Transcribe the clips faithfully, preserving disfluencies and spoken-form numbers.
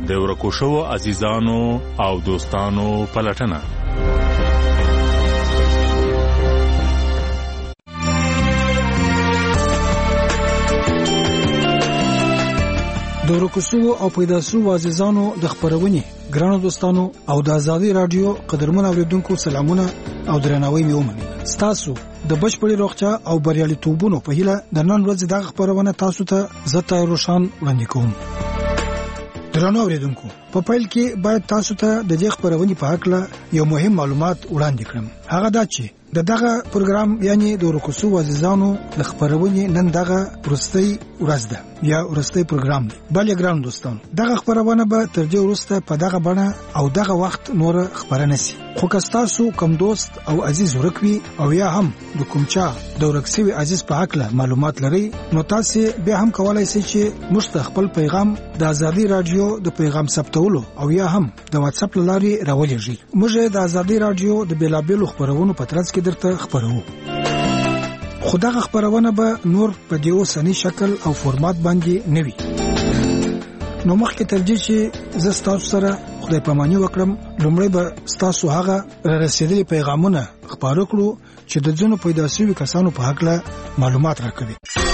د ورکو شوو عزیزانو او دوستانو پلټنه. د ورکو شوو او پیدا شوو عزیزانو د خبرونې ګرانو دوستانو او د آزادي رادیو قدرمن اوریدونکو سلامونه او درناوی مې ومني. تاسو د بشپړي روغتیا او بریالیتوبونو په هیله د نن ورځې د خبرونه تاسو ته زتا روشان وړاندې کوم. درنو اوریدونکو په پیل کې باید تاسو ته د دې خبرونې په اړه یو مهم معلومات وړاندې کړم. هغه دا چې د دغه پروګرام یعنی د ورکو شوو عزیزانو د خبرونې نن دغه ورستۍ ورځ ده یا ورستۍ پروګرام دی. بل ګران دوستان دغه خبرونه به تر دې وروسته په دغه بڼه او دغه وخت نور خبرونه سي. خو که تاسو کوم دوست او عزیز ورکوي او یا هم د کوم چا د ورکسوي عزیز په اړه معلومات لري نو تاسو به هم کولای شئ چې مستقبل پیغام د آزادي رادیو د پیغام ثبتولو او یا هم د واتس اپ لاري راولېږئ. موږ د آزادي رادیو د بیلابېلو خبرونو په ترڅ کې درته خبرو. خدغه خبرونه به نور په دیو سنی شکل او فورمات باندې نوي. نو مخکې تر دې چې زه تاسو سره خدای پاماني وکړم لومړی به تاسو هغه رسیدلي پیغامونه خبرو کړو چې د ځینو پیدا شوي کسانو په حق له معلومات راکوي.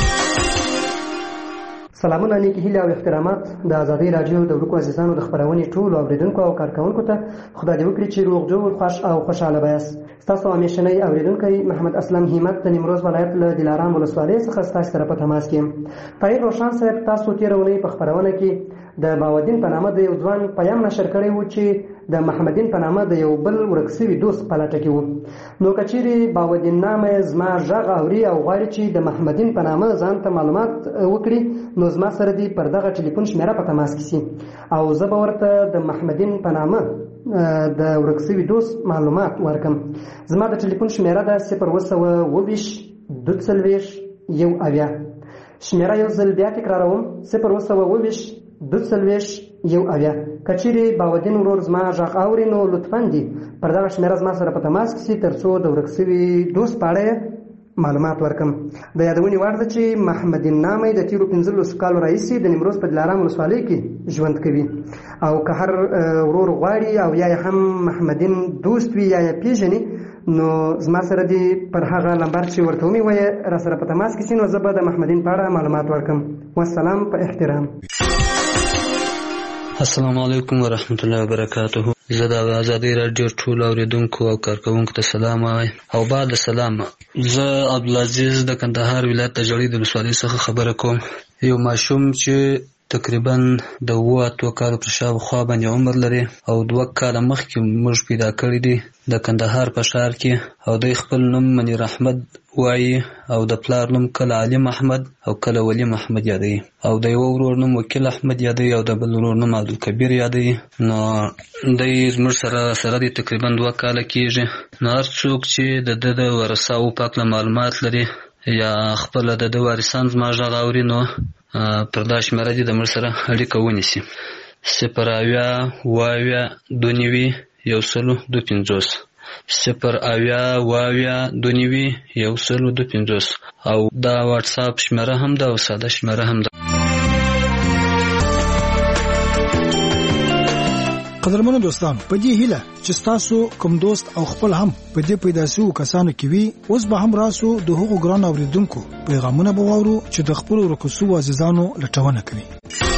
سلامونه نیکی هیله او احترامات د آزادي رادیو د ورکو عزیزانو د خبرونې ټول اوریدونکو او کارکونکو ته خدای دې وکړي چې روغ جوړ خوش او خوشاله وایاست. تاسو همیشنی اوریدونکو محمد اسلم همت د نیمروز ولایت له دلارام ولسوالۍ څخه تاسو سره په تماس کې. طاهر روشان صاحب تاسو تیرونی په خبرونه کې د باودین په نامه د یو ځوان پیام نشر کړی و چې د محمدین په نامه د یو بل ورکسوي دوست په لټه کې و. نو کچېرې باودین نامه زما غږ اوري او غواړي چې د محمدین په نامه ځان ته معلومات وکړي نو زما سره دی پر دغه ټلیفون شمیره په تماس کې سي او زه به ورته د محمدین په نامه د ورکسوي دوست معلومات ورکم. زما د ټلیفون شمیره ده صفر اووه سوه اووه ویشت دوه څلوېښت یو اویا. شمیره یو ځل بیا تکراروم صفر اووه سوه اووه ویشت دوه څلوېښت یو اویا. کچېرې باودین ورور زما غږ اوري نو لطفاً دې پر دغه شمیره زما سره په تماس کې سي تر څو د ورکسوي دوست په اړه معلومات ورکم. د یادونې وړ ده چې محمدین نامه د تیرو پنځلسو کالو راهیسې د نیمروز په دلارام ولسوالۍ کې ژوند کوي او که هر ورور غواړي او یا هم محمدین دوست وي یا یې پیژني نو زما سره دی پر هغه نمبر چې ورته ومې وایي را سره په تماس کې سي نو زه به د محمدین په اړه معلومات ورکم. والسلام په احترام. السلام علیکم ورحمت الله وبرکاته. زه د آزادي رادیو ټول اوریدونکو او کارکونکو ته سلام وایم او بعد سلام. زه عبدالعزیز د کندهار ولایت د جړۍ د ولسوالۍ څخه خبره کوم. یو ماشوم چې تقریبا د اوه اتو کالو پر شاوخوا باندې عمر لري او دوه کاله مخکې موږ پیدا کړی دی د کندهار په ښار کې او دوی خپل نوم منیر احمد وایي او د پلار نوم کله علي محمد او کله ولی محمد یادوي او د یو ورور نوم وکیل احمد یادوي او د بل ورور نوم عبدالکبیر یادوي. نو دوی زموږ سره سره دی تقریبا دوه کاله کېږي. نو هر څوک چې د ده د ورثاو په هکله معلومات لري یا خپله د ده وارثان زما غږ اوري نو پر دا شمېره دې د موږ سره اړیکه ونیسي. صفر اویا اوه اویا دوه نوي یو سلو دوه پنځوس صفر اویا اوه اویا دوه نوي یو سلو دوه پنځوس او دا واتساپ شمېره هم ده او ساده شمېره هم ده. قدرمنو دوستانو په دې هیله چې تاسو کوم دوست او خپل هم په دې پیدا شوو کسانو کې وي اوس به هم راسو د هغو ګران اوریدونکو پیغامونه به واورو چې د خپل ورکو شوو عزیزانو لټونه کوي.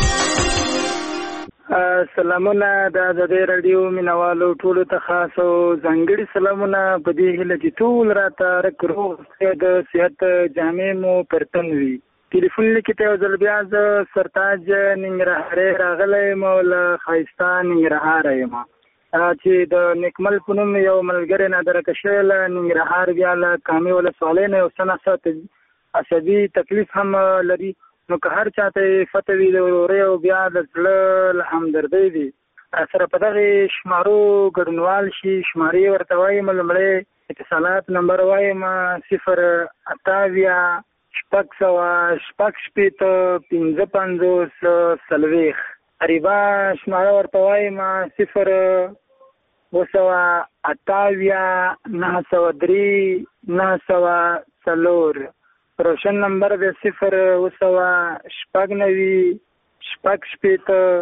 سلامونه د آزادي رادیو مینوالو ټولو ته خاص او ځانګړي سلامونه په دې هیله چې ټول راته رک روغ د صحت جامع مو پرتن وي. ټلیفون لیکته یو ځل بیا زه سرتاج ننګرهارۍ راغلی یم او له ښایسته ننګرهاره یم چې د نیکمل په نوم یو ملګری نادرکه شوی له ننګرهار بیا له کامې ولسوالۍ نه یو څه ناڅه عصبي تکلیف هم لري نو که هر چاته یې فتح وي د ورورۍ او بیا د زړه له همدردۍ وي سره په دغې شمارو ګډونوال شي. شمارې ورته وایم لومړی اتصالات نمبر وایم صفر اته اویا شپږ سوه شپږ شپېته پنځه پنځوس څلوېښت. قریبا شماره ورته وایم صفر اوه سوه اته اویا نهه سوه درې نهه سوه څلور. روشن نمبر د صفر اوه سوه شپږ نوي شپږ شپېته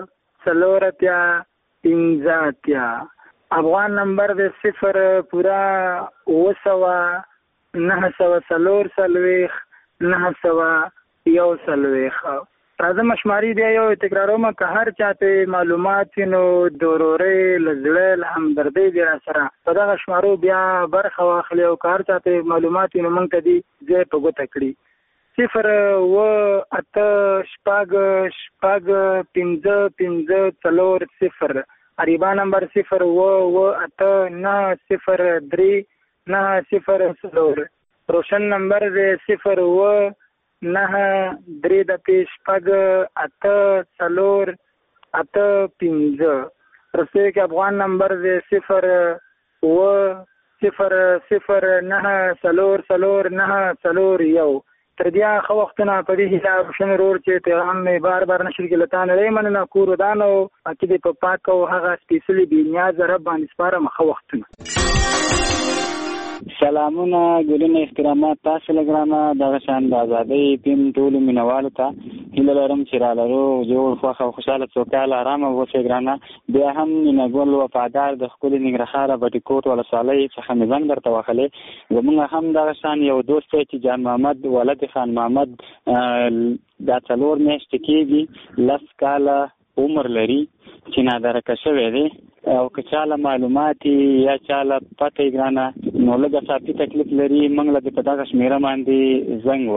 څلور اتیا پنځه اتیا. افغان نمبر د صفر پورا اوه سوه نهه سوه څلور څلوېښت نهه سوه یو څلوېښت. راځم شماري بیا یو تکراروم که هر چاته معلومات وي نو د ورورۍ له زړه له همدردۍ دې را سره په دغه شمارو بیا برخه واخلي او که هر چاته معلومات وي نو موږ ته دې ځای په ګوته کړي. صفر اوه اته شپږ شپږ پنځه پنځه څلور صفر. عریبا نمبر صفر اوه اوه اته نهه صفر درې نهه صفر څلور. روشن نمبر دی صفر اوه نهه درې دپې شپږ اته څلور اته پنځه. رسوي کې افغان نمبر دی صفر اوه صفر صفر نهه څلور څلور نهه څلور یو. تر بیا ښه وختونه په دې هیله روشن ورور چې پیغام مې بار بار نشر کې له تا نړۍ مننه کور ودان او عقیدې په پاک او هغه سپېڅلي بېنیازه رب باندې سپارم. ښه وختونه. سلامونه ګلونه احترامات تاسو لګرانه دغه شان د ازادۍ پیم ټولو مینوالو ته هیله لرم چې را لرو جوړ خوښ او خوشحاله سوکاله ارامه اوسئ ګرانه. بیا هم مینه ګل وفادار د ښکلي ننګرهاره بټي کوټ ولسوالۍ څخه مې زنګ درته وهلی. زموږ هم دغه شان یو دوست دی چې جان محمد ولد خان محمد دا څلور میاشتې کېږي لس کاله عمر لري چې نادرکه شوی دی او که چاله معلومات یا چاله پته یې ګرانه نو لږه ساعتي تکلیف لري موږ له دې په دغه شمېره باندې زنګ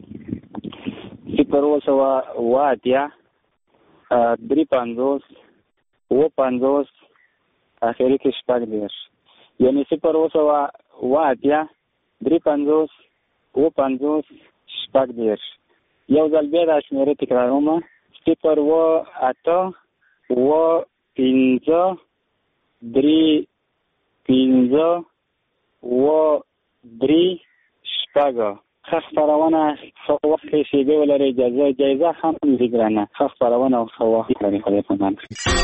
وهي. صفر اوه سوه اوه اتیا درې پنځوس اوه پنځوس اخري کې شپږ دېرش. یعنې صفر اوه سوه اوه اتیا درې پنځوس اوه پنځوس شپږ دېرش. یو ځل بیا دا شمېره تکرارومه صفر اوه اته اوه پنځه درې پنځه اوه درې شپږ. ښه خپرونه ښه وخت کې شیبې ولرئ. اجازه جایزه هم دي ګرانه. ښه خپرونه او ښه وخت لري. خدای پامان.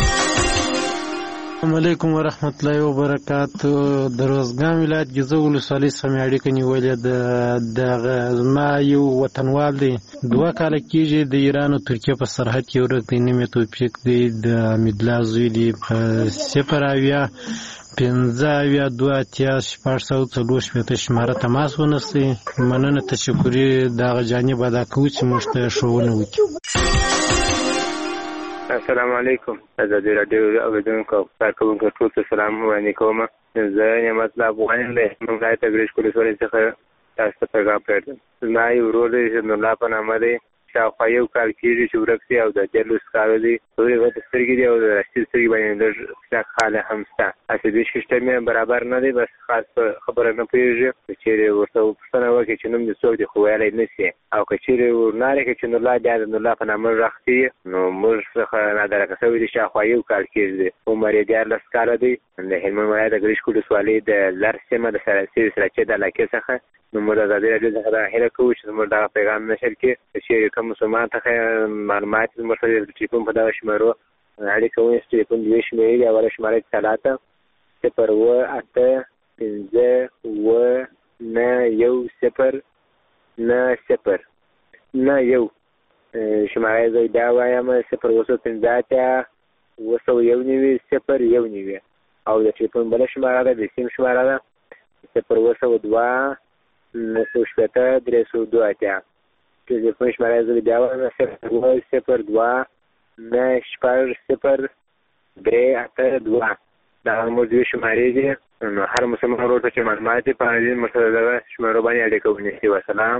السلام علیکم ورحمت الله وبرکاتو. د روزګان ولایت ګیزو ولسوالۍ څخه مې اړیکه نیولې ده. دغه زما یو وطنوال دی دوه کاله کېږي د ایران او ترکیې په سرحد کې ورک دی. نوم یې توفیق دی. د حمیدالله زوی دی. په صفر اویا پنځه اویا دوه اتیا شپږ سوه څلور شپېته شماره تماس ونیسئ. مننه تشکري دغه جانب ادا کوو چې موږ ته ښوونه وکړي. السلام علیکم. ازادي راډیو اوریدونکو او کارکوونکو ټول ته سلام وړاندې کوم. زه نعمت الله افغان یم د موږ ولایت ګرشک ولسوالۍ څخه تاسو ته پیغام پرېږدم. زما یو ورور دی چې نور الله په نامه دی. شاوخوا یو کال کېږي چې ورک دی او د دیارلس کاله دی. تورې غټې سترګې دي او د راستي سترګې باندې لږ کلک خاله هم شته. عصبي سیسټم یې برابر نه دی. بس خاص په خبره نه پوهېږي. که چېرې ورته پوښتنه وکړي چې نوم دې څوک دی خو ویلی نه شي او که چېرې ورنارې کړي چې نورالله بیا د نورالله په نامه غږ کوي نو موږ څخه نادرکه شوی دی. شاوخوا یو کال کېږي دی. عمر یې دیارلس کاله دی. د هلمند ولایت د ګرشک ولسوالۍ د لر سیمه د سراسري سراچې د علاقې څخه نو موږ د ازادي راډیو څخه دا هیله کوو چې زموږ دغه پیغام نشر کړي. که چېرې کوم مسلمان څخه معلومات زموږ سره د ټلیفون په دغه شمېرو اړیکه ونیسي. ټلیفون دوې شمېرې دي. اوله شماره طلاته صفر اوه اته پنځه اوه نه یو صفر نه صفر نه یو. شماره زه بیا وایم صفر اوه سوه پنځه اتیا اوه سوه یو نوي صفر یو نوي او د ټلیفون بله شماره ده د سیم شماره ده صفر اوه سوه دوه نهه سوه شپېته درې سوه دوه اتیا. ټلیفون شماره زه بیا وایم صفر اوه صفر دوه نهه شپږ صفر درې اته دوه. دا زموږ دوې شمارې دي. نو هر مسلمان ورور ته چې معلومات یې په دې موږ سره دغه شمېرو باندې اړیکه ونیسي. وسلام.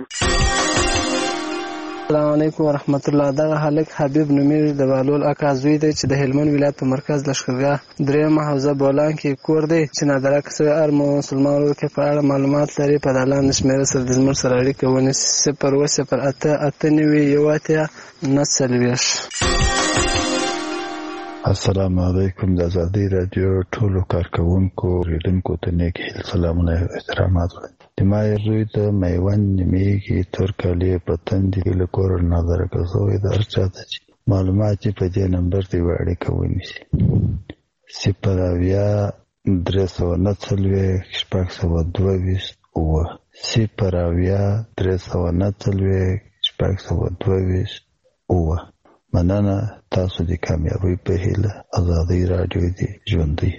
السلام علیکم ورحمت الله. دغه هلک حبیب نومیږي د بهلول اکا زوی دی چې د هلمند ولایت په مرکز لښکرګاه درېیمه حوزه بولان کې کور دی چې نادرکه شوی هر مسلمان ورور کې په اړه معلومات لري په لاندې شمېره سره د زموږ سره اړیکه ونیسي. صفر اوه صفر اته اته نوي یو اتیا نهه څلوېښت. السلام علیکم. د ازادي راډیو ټولو کارکوونکو اوریدونکو ته نیک هیل سلامونه او احترامات وایم. د ما زوی د میوند نومیږي تور کالي په تندي کې له کوره نادرکه شوی د هر چا ته چې معلومات یې په دې نمبر دې اړیکه ونیسي. صفر اویا درې سوه نهه څلوېښت شپږ سوه دوه ویشت اووه. صفر اویا درې سوه نهه څلوېښت شپږ سوه دوه ویشت اووه. مننه تاسو د کامیابی په هیله آزادۍ رادیو دی ژوندۍ.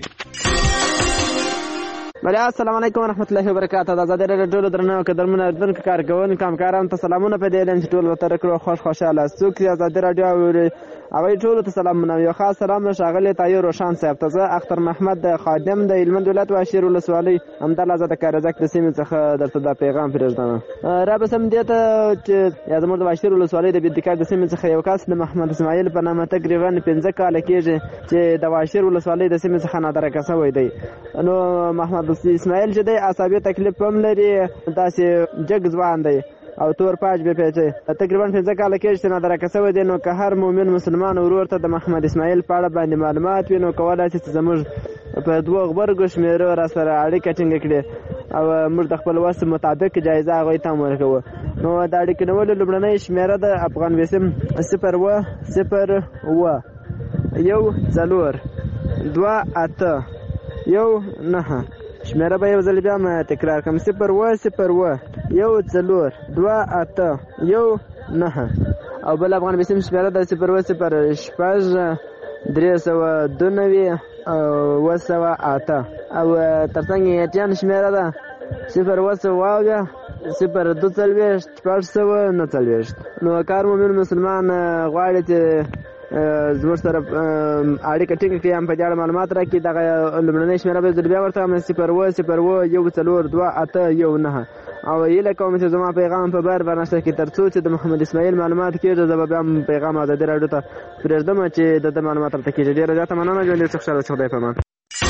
بله السلام علیکم ورحمت الله وبرکاته. د آزادۍ رادیو ټولو درنو قدرمنو اورېدونکو کارکوونکو همکارانو ته سلامونه په دې علم چې ټول ورته کړو خوش خوشحاله څوک چې آزادۍ رادیو اوري هغوی ټولو ته سلامونه. یو خاص سلام له ښاغلي طاهر روښان صاحب ته. زه اختر محمد خادم د هلمند ولایت واشیر ولسوالۍ همدلته د کارزک د سیمې څخه درته دا پیغام پرېږدم. رابسم دې ته چې یا زموږ د واشیر ولسوالۍ د بېدکار د سیمې څخه یو کس د محمد اسماعیل په نامه تقریبا پنځه کاله کېږي چې د واشیر ولسوالۍ د سیمې څخه نادرکه شوی دی. نو محمد اسماعیل چې دی عصبي تکلیف هم لري، داسې جګ ځوان دی او تور پاج به پیچي. تقریبا پنځه کاله کېږي چې نادرکه شوی دی. نو که هر مؤمن مسلمان ورور ته د محمد اسماعیل په اړه باندې معلومات وي نو کولی شي چې زموږ په دوه غبرګو شمېرو را سره اړیکه ټینګه کړي او موږ د خپل وس مطابق جایزه هغوی ته هم ورکوو. نو د اړیکې نیولو لومړنۍ شمېره د افغان وسیم صفر اوه صفر اوه یو څلور دوه اته یو نهه. شمېره به یو ځل بیا م تکرار کړم: صفر اوه صفر اوه یو څلور دوه اته یو نهه. او بل افغان وسیم شمېره د صفر اوه صفر شپږ درې سوه دوه نوي اوه سوه اته. او تر څنګ یې ایټیان شمېره ده صفر اوه سوه اویا صفر دوه څلوېښت شپږ سوه نهه څلوېښت. نو کار مومن مسلمان غواړي چې زموږ سره اړیکه ټینګه کړي، هم په دې اړه معلومات راکړي. دغه لومړنۍ شمېره به زه بیا ورته وایم: صفر اوه صفر اوه یو څلور دوه اته یو نهه. او هیله کوم چې زما پیغام په بر برنامه کې تر څو چې د محمد اسماعیل معلومات کېږي زه به بیا پیغام آزادۍ راډیو ته پرېږدم چې د ده معلومات راته کېږي. ډېره زیاته مننه. ژوند دې خوشحاله اوسې. خدای پامان.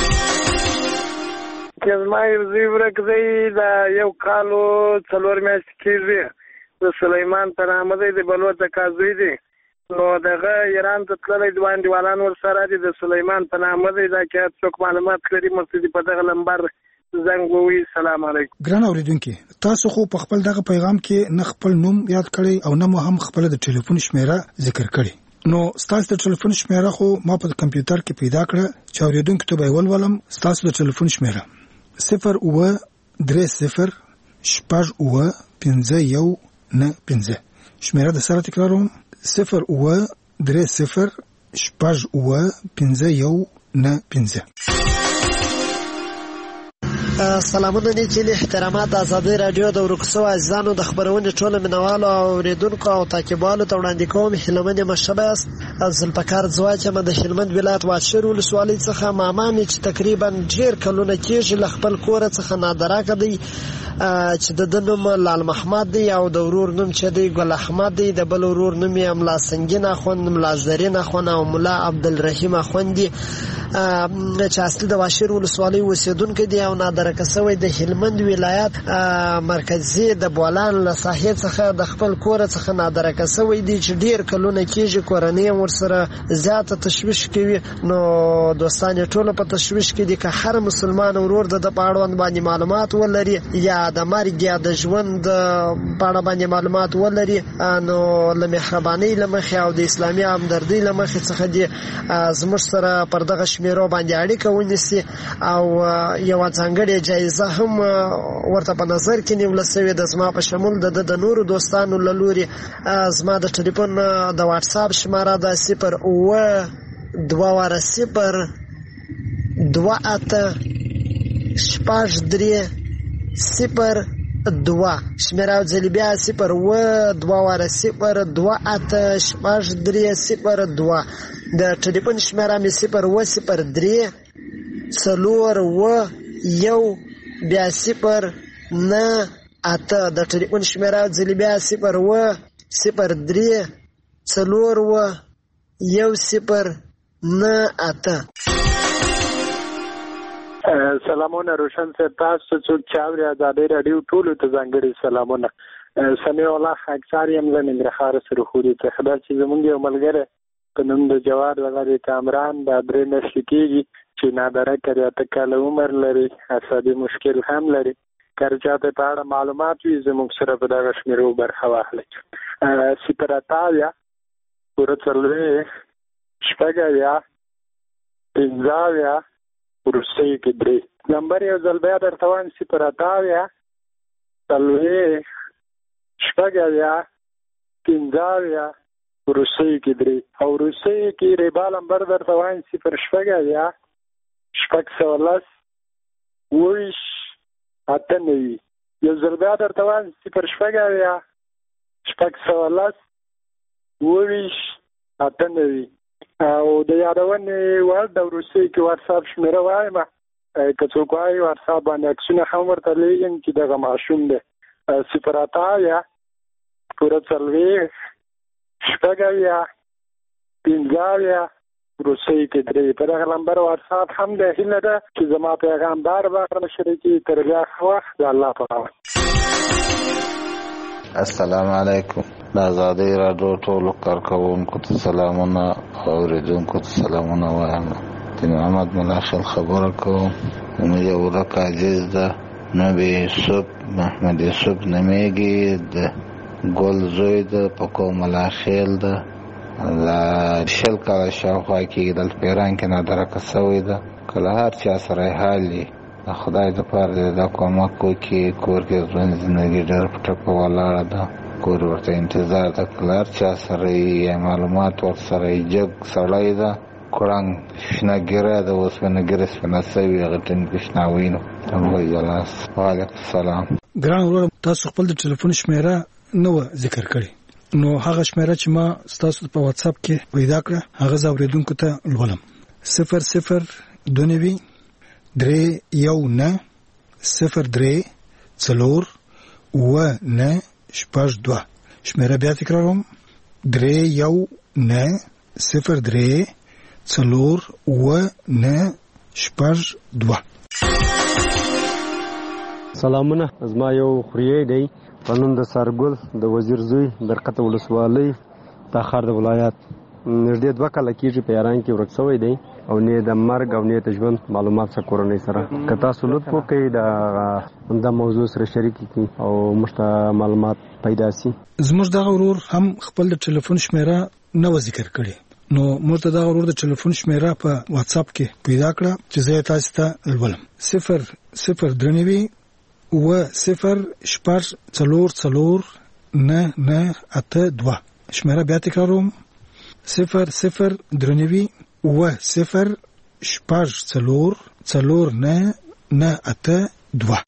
چې زما یو زوی ورک دی، د یو کال و څلور میاشتې کېږي. د سلیمان په نامه دی، د بلوڅ د کازوی دی. نو دغه ایران ته تللی دوه انډیوالان ورسره دي. د سلیمان په نامه دی. دا که څوک معلومات لري مرسي په دغه نمبر زنګ ووهي. سلام علیکم. ګران اورېدونکي، تاسو خو په خپل دغه پیغام کې نه خپل نوم یاد کړی او نه مو هم خپل د ټلیفون شمېره ذکر کړی. نو ستاسو د ټلیفون شمېره خو ما په کمپیوټر کې پیدا کړه چې اورېدونکو ته به یې ولولم. ستاسو د ټلیفون شمېره صفر اوه درې صفر شپږ اوه پنځه یو نه پنځه. شمېره د سره تکراروم: صفر اوه درې صفر شپږ اوه پنځه یو نه پنځه. سلامونه نیکې احترامات. د آزادۍ راډیو د ورک شوو عزیزانو د خپرونې ټولو مینوالو او اورېدونکو او تعقیبوالو ته وړاندې کوم هیلهمن یم ښه یاست. ذوالفقار ځواک یم د هلمند ولایت واشیر ولسوالۍ څخه. ماما مې چې تقریبا ډېر کلونه کېږي له خپل کوره څخه نادراکه دی چې د ده نوم لال محمد دی او د ورور نوم چې دی ګل احمد دی. د بل ورور نوم یې ملا سنګین اخوند، ملا زرین اخوند او ملا عبدالرحیم اخوند دی چې اصلي د واشیر ولسوالۍ اوسېدونکی دی او نادرکه شوی د هلمند ولایت مرکزي د بولان له ساحې څخه د خپل کوره څخه نادرکه شوی دی چې ډېر کلونه کېږي. کورنۍ هم ورسره زیاته تشویش کوي. نو دوستان یې ټوله په تشویش کې دي. که هر مسلمان ورور د ده په اړوند باندې معلومات ولري یا د مرګ یا د ژوند په اړه باندې معلومات ولري نو له مهربانۍ له مخې او د اسلامي همدردۍ له مخې څخه دي زموږ سره پر دغه شمېرو باندې اړیکه ونیسي او یوه ځانګړې جایزه هم ورته په نظر کې نیوله شوې ده زما په شمول د ده د نورو دوستانو له لوري. زما د ټلیفون د واټساپ شماره ده صفر اوه دوه واره صفر دوه اته شپږ درې صفر دوه. شمېره ځلې بیا صفر اوه دوه واره صفر دوه اته شپږ درې صفر دوه. د ټلیفون شمېره مې صفر اوه صفر درې څلور اوه یو بیا صفر نه اته. د ټلیفون شمېره ځلې بیا صفر اوه صفر درې څلور اوه یو صفر نه اته. سلامونه روشن صاحب، تاسو څوک چې اوري آزادۍ راډیو ټولو ته ځانګړي سلامونه. سمیع الله خاکسار یم له ننګرهار سرخوري څخه. دا چې زمونږ یو ملګری په نوم د جواد هغه د کامران دا درې میاشتې کېږي چې نادرکه دی، اته کاله عمر لري، عصبي مشکل هم لري. که چاته په اړه معلومات وي زموږ سره په دغه شمېرو برخه واخلئ: صفر اته اویا پوره څلوېښت شپږ اویا پنځه اویا وروستۍ کې درې. نمبر یو ځل بیا درته وایم: صفر اته اویا څلوېښت شپږ اویا پنځه اویا روسي کې درې او روسي کې ریبا نمبر درته وایم صفر شپږ اویا شپږ سوه لس اوه ویشت اته نوي یو ځل بیا درته وایم صفر شپږ اویا شپږ سوه لس اوه ویشت اته نوي او د یادونې وړ د روسي کې واتساپ شمېره وایم که څوک وایي واتساپ باندې عکسونه هم ورته لیږم چې دغه ماشوم دی صفر اته اویا پوره څلوېښت شپږ اویا پنځه اویا روسي کې درې په دغه نمبر واتساپ هم دی. هیله ده چې زما پیغام بار بار مشرکي تر بیا ښه وخت د الله په امان. السلام علیکم. د ازادۍ راډیو ټولو کارکوونکو ته سلامونه او اورېدونکو ته سلامونه وایم. د محمد ملا خیل خبره کوم. زموږ یو ورک عزیز ده نبی یوسف محمد یوسف نومیږي د ګل زوی ده په کوم ملا خیل ده د شل کاله شاوخوا کېږي دلته په ایران کې نادرکه سوی ده. که له هر چا سره یې حال وي د خدای دپاره دی دا کومک وکړي. کور کې ژوند زندګي ډېر په ټپه ولاړه ده. کور ورته انتظار ده که له هر چا سره یې معلومات ورسره یې جګ سړی ده کړنګ شنه ګیره ده اوسپنه ګیره سپنه سوي هغه ټینګ شنه وینو. جلاس وعلیکم السلام. ګران وروره تاسو خپل د ټلیفون شمیره نه وه ذکر کړې نو هغه شمیره چې ما ستاسو په واتساپ کې پیدا کړه هغه زه اورېدونکو ته لولم. صفر صفر دوه نوي درې یو نه صفر درې څلور اووه نه شپږ دوه. شمیره بیا تکراروم درې یو نه صفر درې څلور اووه نه شپږ دوه. سلامونه. زما یو خوریی دی په نوم د سرګل د وزیر زوی برقته ولسوالۍ تاخار د ولایت نږدې دوه کاله کېږي په ایران کې ورک شوی دی او نه د مرګ او نه د ژوند معلومات سره کورنۍ سره که تاسو لطف وکړئ د موضوع سره شریک کړئ او موږ ته معلومات پیدا شي. زموږ دغه ورور هم خپل د ټلیفون شمیره نه و ذکر کړې نو موږ ته دغه ورور د ټلیفون شمیره په واتساپ کې پیدا کړه چې زه تاسو ته لولم. صفر صفر درې نوي اووه صفر شپږ څلور څلور نه نه اته دوه. شمیره بیا تکراروم صفر صفر درې نوي اووه صفر شپږ څلور څلور نه نه اته دوه.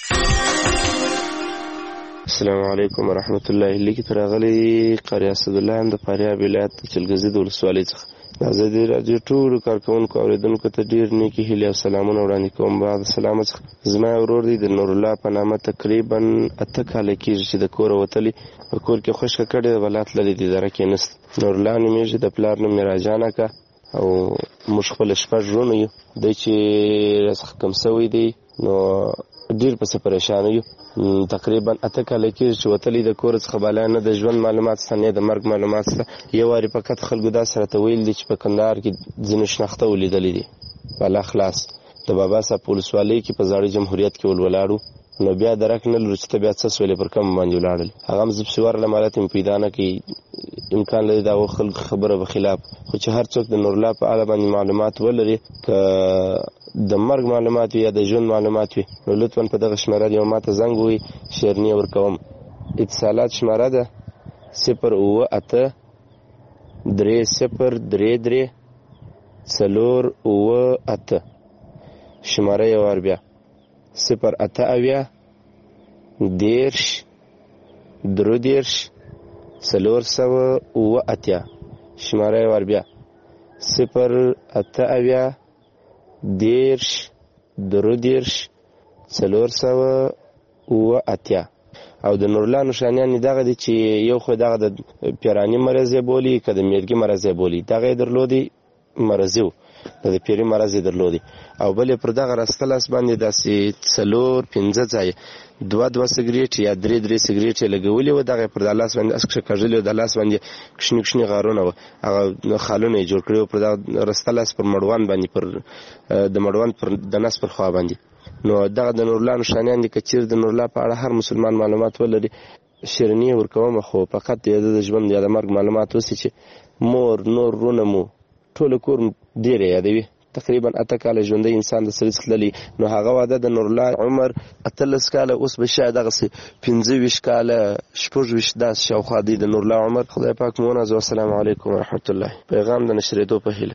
السلام علیکم ورحمت الله. لیکي تر غلي قاری اسد الله هم د فاریاب ولایت چلګزي د ولسوالۍ څخه د ازادي راډیو ټولو کارکوونکو اوریدونکو ته ډیر نیکی هیله او سلامونه وړاندې کوم. بعد سلام څخه زما ورور دی د نور الله په نامه تقریبا اته کاله کېږي چې د کور وتلی په کور کې خوشکه کړې ولات لري د درکې نست. نور الله نومېږي د پلار نوم راجانه کا او موږ خپل شپږ ورونه یو دی چې راڅخه کم سوی دی نو ډیر پسې پریشان یو. تقریبا اته کاله کېږي چې وتلی د کور څخه بالا نه د ژوند معلومات شته نه د مرګ معلومات شته. یو وارې فقط خلکو دا سره ته ویل دي چې په کندهار کې ځینې شناخته ولیدلې دي بالا خلاص د بابا صاحب په ولسوالۍ کې په زاړه جمهوریت کې ولولاړو نو بیا درک نه لرو چې ته بیا څه سولې پر کم باندې ولاړل هغه هم زه پسې ورله مالت مې پیدا نه کوي امکان لري دا خلکو خبره به خلاف خو چې هر څوک د نورالله په اړه باندې معلومات ولري که د مرګ معلومات وي یا د ژوند معلومات وي نو لطفا په دغه شمېره دې ماته زنګ ووهي شیرني ورکوم. اتصالات شمېره ده صفر اووه اته درې صفر درې درې څلور اووه اته. شمېره یې وار بیا صفر اته اویا دېرش درې دېرش څلور سوه اووه اتیا. شمېره یې وار بیا صفر اته اویا دېرش درې دېرش څلور سوه اووه اتیا. او د نورالله نښانیان دغه دي چې یو خو دغه د پیراني مرض یې بولي که د میرګي مرض یې بولي دغه یې درلودي مرضي و د پیري مرض یې درلودي او بل یې پر دغه راسته لاس باندې داسې څلور پنځه ځایه دوه دوه سګرېټ یا درې درې سګرېټ یې لګولي وو دغه یې پر د لاس باندې اسکشه کږلي وو د لاس باندې کښني کښني غارونه وو هغه خالونه یې جوړ کړي وو پر دغه راسته لاس پر مړوند باندې پر د مړوند پر د نس پر خوا باندې. نو دغه د نورالله نښانیان دي که چېرې د نورالله په اړه هر مسلمان معلومات ولري شیرني ورکوم خو فقط د د ژوند یا د مرګ معلومات اوسي چې مور نور رونه مو ټول کور ډېر یادوي تقریبا اته کاله ژوندی انسان د سړي تللی، نو هغه واده د نورالله عمر اتلس کاله، اوس به شاید دغسې پنځه ویشت کاله شپږ ویشت داسې شاوخوا دی د نورالله عمر. خدای پاک مو ونازوي. السلام علیکم ورحمت الله. پیغام د نشرېدو په هیله.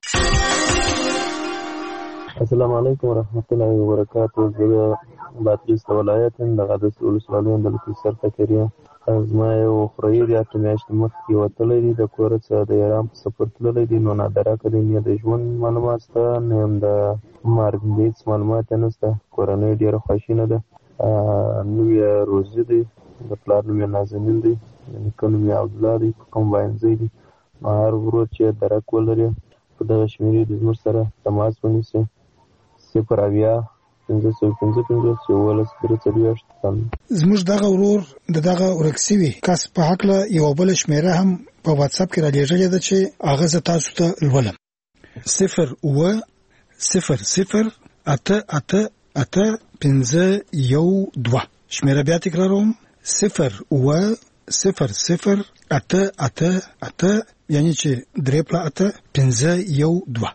السلام علیکم ورحمت الله وبرکاتو. زه د بادغیس د ولایت یم، د غادرس ولسوالۍ یم، د لکیسر فقیر یم. زما یو خوریی دی، اته میاشتې مخکې وتلی دی، د کوره څخه د ایران په سفر تللی دی. نو نادراکه دی، نه د ژوند معلومات شته، نه هم د مرګ هېڅ معلومات یې نشته. کورنۍ ډېره خواشینه ده. نوم یې روزي دی، د پلار نوم یې نازنین دی، د نیکه نوم یې عبدالله دی، په کمباینځی دی. نو هر ورور چې درک ولري په دغه شمېرې د زموږ سره تماس ونیسي. صفر اویا پنځه سوه پنځه پنځوس یولس درې څلوېښت. زموږ دغه ورور د دغه ورک سوي کس په هکله یوه بله شمېره هم په واتساپ کې رالیږلې ده چې هغه زه تاسو ته لولم. صفر اوه صفر صفر اته اته اته پنځه یو دوه. شمېره بیا تکراروم: صفر اوه صفر صفر اته اته اته، یعنې چې درې پله اته پنځه یو دوه.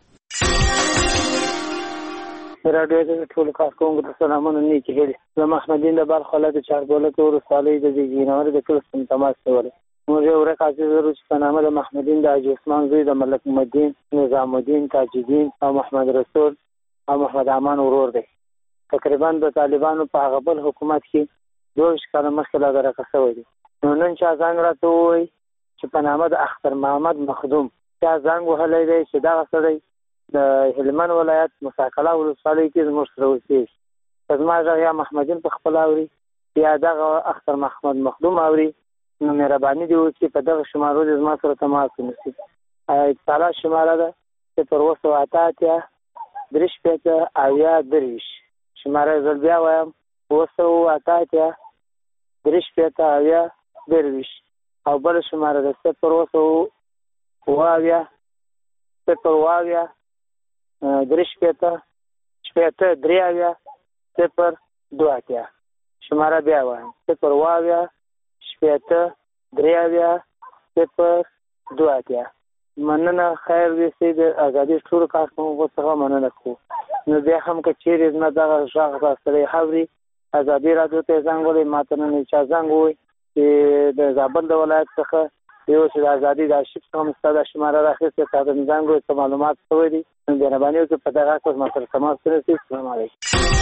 راډیو د ټولو کارکوونکو ته سلامونه، نیکې هیلې. زه محمدین د بلخ ولایت د چارګولک ولسوالۍ د زیږینورې د کلي څخه تماس کولی. موږ یو ورک عزیز لرو چې په نامه د محمدین د حاجي عثمان زوی د ملک محمدین، نظام الدین، تاج الدین او محمد رسول او محمد امان ورور دی. تقریبا د طالبانو په هغه بل حکومت کې دوه ویشت کاله مخکې لا درکه شوی دی. نو نن چا زنګ راته ووایي چې په نامه د اختر محمد مخدوم چا زنګ وهلی دی چې دغه سړی د هلمند ولایت مساکله ولسوالۍ کې زموږ سره اوسېږي. که زما غږ یا محمدین په خپله اوري یا دغه اختر محمد مخدوم اوري، نو مهرباني دې وکړي په دغه شمارو دې زما سره تماس ونیسي. اتصالات شماره ده صفر اوه سوه اته اتیا درې شپېته اویا درویشت. شماره یې زه بیا وایم: اوه سوه اته اتیا درې شپېته اویا درویشت. او بله شماره ده صفر اوه سوه اوه اویا صفر اوه اویا درې شپېته شپېته درې اویا صفر دوه اتیا. شماره بیا وایم: صفر اوه اویا شپېته درې اویا صفر دوه اتیا. مننه. خیر وي سي د ازادي ټولو کارکوونکو څخه مننه کوو. نو بیا هم که چیرې زما دغه غږ را سړی اوري، ازادي راډیو ته یې زنګ ووهئ. ما ته نن چا زنګ ووایي چې د زابل د ولایت څخه یو چې د ازادي د آرشیف څخه مو ستا دا شماره راخیستې، تا ته مې زنګ ووایي څه معلومات شوی دي. نو مهرباني وکړئ په دغه اساس ما سره تماس ونیسئ. السلام علیکم.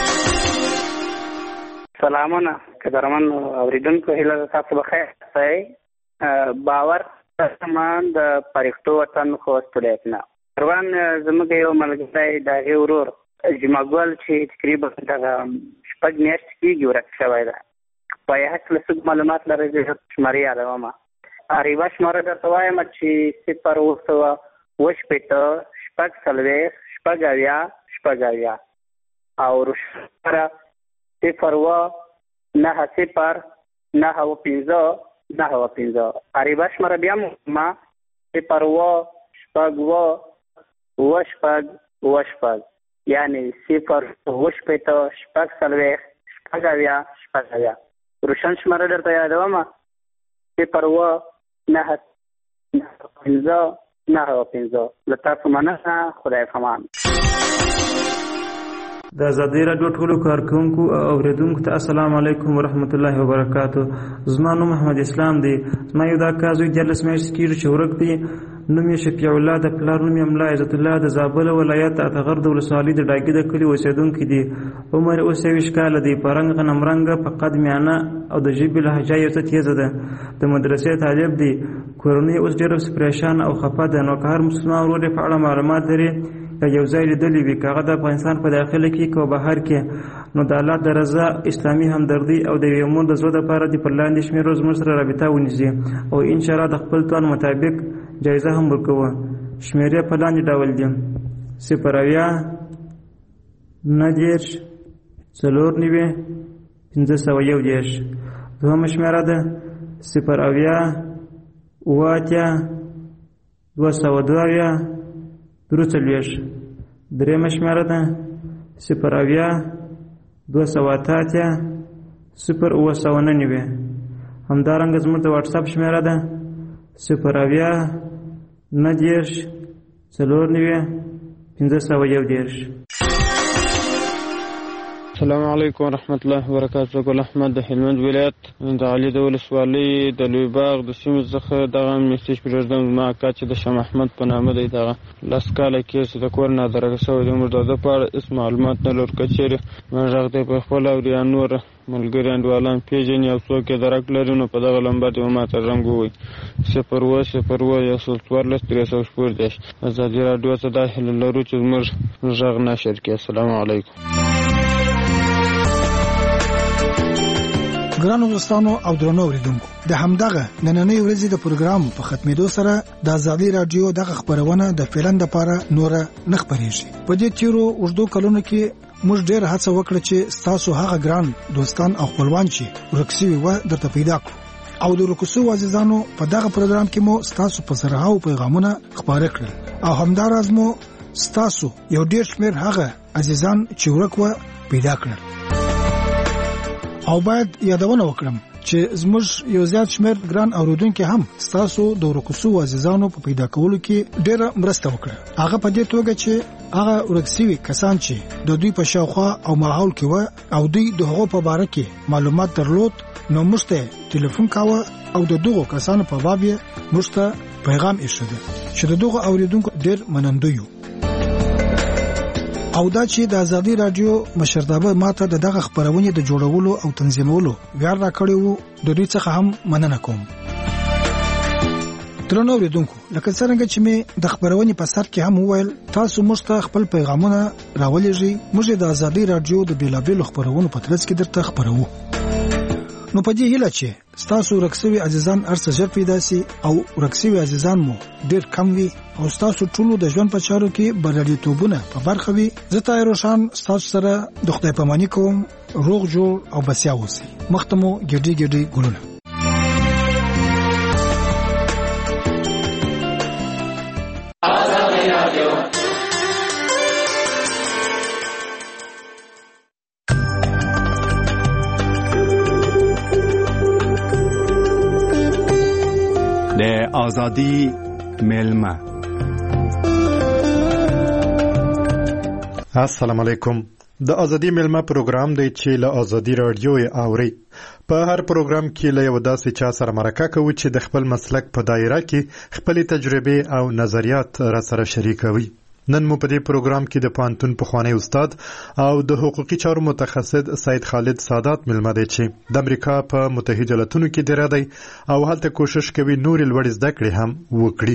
سلامونه قدرمن اورېدونکو، هیله ده تاسو بخیر اوسئ. باور سامان د پرښتو وطن خوست ولایت نه روان زموږ یو ملګری د هغې ورور جمعه ګل چې تقریبا دغه شپږ میاشتې کېږي ورک شوی ده. په یې هکله څوک معلومات لرئ؟ زه شمارې یادومه. یوه شماره درته وایم چې صفر اوه سوه اوه شپېته شپږ څلوېښت شپږ اویا شپږ اویا، او روشنه صفر اوه نهه صفر نهه اوه پنځه نهه اوه پنځه. عربه شماره بیا ما صفر اوه شپږ اوه اوه شپږ اوه شپږ، یعنې صفر اوه شپېته شپږ څلوېښت شپږ اویا شپږ اویا. روشن شماره درته یادومه: صفر اوه نهه پنځه نهه اوه پنځه. له تاسو مننه. خدای پامان. د ازادي راډیو ټولو کارکوونکو او اورېدونکو ته السلام علیکم ورحمت الله وبرکاتو. زما نوم محمد اسلام دی. زما یو دا کار زوی دیارلس میاشتې کېږي چې ورک دی. نوم یې شفیع الله، د پلار نوم یې ملا عزت الله، د زابل ولایت د اتغر د ولسوالۍ د ډاګي د کلي اوسېدونکی دی. عمر یې اوس یویشت کاله دی. په رنګ غنمرنګه، په قد میانه او د ژبې لهجه یې څه تیزه ده. د مدرسې طالب دی. کورنۍ اوس ډېره پریشانه او خفه ده. نو که هر مسلمان ورور یې په اړه معلومات لري یا یو ځای لیدلی وي، که هغه د افغانستان په داخله کې که بهر کې، نو د الله د رضا، اسلامي همدردي او د یوې مور د زړه دپاره دې په لاندې شمېرو زموږ سره رابطه ونیسي او انشاءالله د خپل توان مطابق جایزه هم ورکوه. شمېرې په لاندې ډول دي: صفر اویا نهه دېرش څلور نوي پنځه سوه یو دېرش. دوهمه شمېره ده صفر اویا اوه اتیا دوه سوه دوه اویا درې څلوېښت. درېیمه شمېره ده صفر اویا دوه سوه اته اتیا صفر اوه سوه نهه نوي. همدارنګه زموږ د واټساپ شمېره ده صفر اویا نهه دېرش څلور نوي پنځه سوه یو دېرش. السلام علیکم ورحمت الله وبرکاته. ګل احمد د هلمند ولایت د علي د ولسوالۍ د لوی باغ د سیمې څخه دغه میسج پرېږدم. زما اکا چې د شاه محمد په نامه دی، دغه لس کاله کېږي چې د کور نادرګه شوی دی. موږ د ده په اړه هېڅ معلومات نه لرو. که چېرې موږ غږ دی په خپل او یا نور ملګري انډوالان پېژني او څوک یې درک لري نو په دغه لمبر دې ما ته رنګ ووایي. صفر اووه صفر اووه یو سل څوارلس درې سوه شپږ دېرش. ازادي راډیو ته دا هیله لرو چې زموږ غږ نشر کړي. السلام علیکم. ګرانو دوستانو او درنو اوریدونکو، د همدغه نننۍ ورځې د پروګرام په ختمېدو سره د ازادي راډیو دغه خبرونه د فعلن لپاره نوره نه خپرېږي. په دې تیرو اوږدو کلونو کې موږ ډېر هڅه وکړه چې ستاسو هغه ګران دوستان او خپلوان چې ورک سوي وه درته پیدا کړو، او د ورکو سوو عزیزانو په دغه پروګرام کې مو ستاسو په زرهاو پیغامونه خپاره کړل، او همداراز مو ستاسو یو ډېر شمېر هغه عزیزان چې ورک وه پیدا کړل. او باید یادونه وکړم چې زموږ یو زیات شمېر ګران اوریدونکو هم ستاسو د ورکو سوو عزیزانو په پیدا کولو کې ډېره مرسته وکړه. هغه په دې توګه چې هغه ورک سوي کسان چې د دوی په شاوخوا او ماحول کې وه او دوی د هغو په باره کې معلومات درلود، نو موږ ته ټلیفون کاوه او د دغو کسانو په باب یې موږ ته پیغام ایښوده چې د دغو اوریدونکو ډېر منندوی یو. او دا چې د ازادي راډیو مشرتابه ماته د دغه خبرونې د جوړولو او تنظیمولو ویار راکړی وو، د دوی څخه هم مننه کوم. درنو اوریدونکو، لکه څنګه چې مې د خبرونې په سر کې هم وویل، تاسو موږ ته خپل پیغامونه راولېږئ. موږ د ازادي راډیو د بیلابېلو خبرونو په ترڅ کې درته خبرو. نو په دې هیله چې ستاسو ورکسوي عزیزان ارڅه ژر پیدا سي او ورکسوي عزیزان مو ډېر کم وي او ستاسو ټولو د ژوند په چارو کې بریالیتوبونه په برخه وي. زه طاهر روشن ستاسو سره د خدای پاماني کوم. روغ جوړ او بسیا اوسئ. مخته مو ګډي ګډي ګلونه. د ازادي ملما. السلام علیکم. د ازادي ملما پروګرام دی چې له ازادي راډیو اوري. په هر پروګرام کې له یو داسې چا سره مرکه کوي چې د خپل مسلک په دایره کې خپل تجربه او نظریات را سره شریکوي. نن مو په دې پروګرام کې د پانتون پخوانی استاد او د حقوقي چارو متخصص سید خالد سادات ملما دی چې د امریکا په متحده ایالاتونو کې دی او هلته کوشش کوي نور لوړ زده کړې هم وکړي.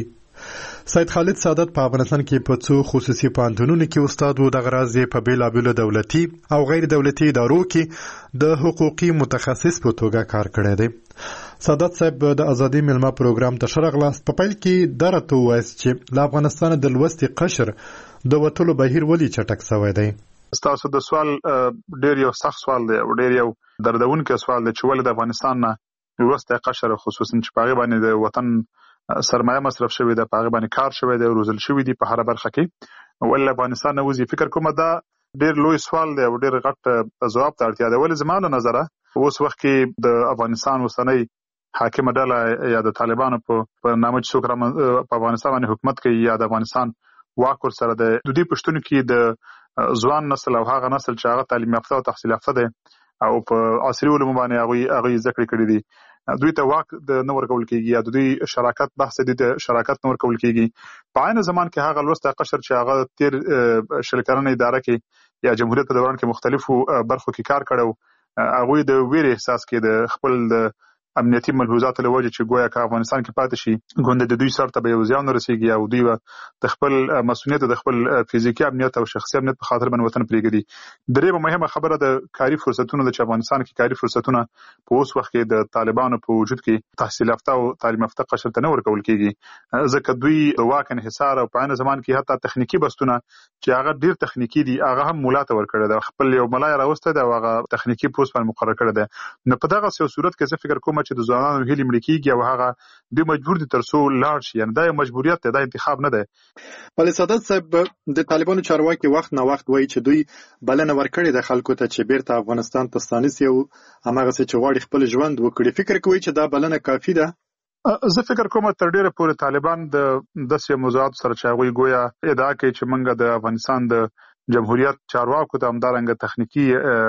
سید خالد سادات په افغانستان کې په څو خصوصي پانتونونو کې استاد وو. د غرض په بیلابېلو دولتي او غیر دولتي ادارو کې د حقوقي متخصص په توګه کار کړی دی. سادات صاحب د ازادي ملما پروګرام ته شرغلاست. په پیل کې درته وایست چې له افغانستان د لوستي قشر د وټلو بهیر ولې چټک شوی دی. تاسو د سوال ډیر یو سخت سوال دی او ډیر یو دردونکې سوال دی چې ولې د افغانستان نه لوستي قشر خصوصا چې په باندې د وطن سرمایه مصرف شوی دی، په باندې کار شوی دی، روزل شوی دی په هر برخه کې، ولې افغانستان نه وځي. فکر کوم دا ډیر لوی سوال دی او ډیر غټ ځواب ته اړتیا ده. ولې زمانه نظره اوس وخت کې د افغانستان وسنۍ حاکم ډله یا د طالبانو په نامه چې څوک په افغانستان باندې حکومت کوي یا د افغانستان واک ورسره د دوی پښتون کې د ځوان نسل او هغه نسل چې هغه تعلیم یافته او تحصیل یافته دي او په عصري علومو باندې هغه هغه ذکر کړی دي، دوی ته واک د نور کول کېږي یا دوی شراکت بحث دي د شراکت نور کول کېږي. په عین زمان کې هغه لوسته قشر چې هغه تیر شلکرنه اداره کې یا جمهوریت په دوران کې مختلفو برخو کې کار کړو، هغه د ویره احساس کې د خپل د امنیتي ملحوظات له وجې چې گویا که افغانستان کې پاتې شي ګوند د دوی سر ته به یو زیان ورسیږي او دوی د خپل مسؤلیت د خپل فزیکي امنیت او شخصي امنیت په خاطر باندې وطن پرېږدي. درېمه مهمه خبره د کاري فرصتونو د چې افغانستان کې کاري فرصتونه په اوس وخت کې د طالبانو په وجود کې تحصیل یافته او تعلیم یافته قشر ته نه ورکول کېږي، ځکه دوی د واک انحصار او په عین زمان کې حتی تخنیکی بستونه چې هغه ډیر تخنیکی دي هغه هم مولا ته ورکړی دی، خپل یو ملای راوسته دی او هغه تخنیکی پوسټ باندې مقرر کړی دی. نو په دغه صورت کې زه فکر کوم چې د ځوانانو هیلې مړې کېږي او هغه دوی مجبور دي تر څو لاړ شي، یعنې دا یو مجبوریت دی، دا انتخاب نه دی. بلې سادات صاحب د طالبانو چارواکي وخت نه وخت وایي چې دوی بلنه ورکړې ده خلکو ته چې بیرته افغانستان ته ستانه سي او هماغسې چې غواړي خپل ژوند وکړي. فکر کوي چې دا بلنه کافي ده؟ زه فکر کوم تر ډیره پورې طالبان د داسې موضوعات سره چې هغوی ګویا ادعا کوي چې موږ د افغانستان د جمهوریت چارواکو ته همدارنګه تخنیکی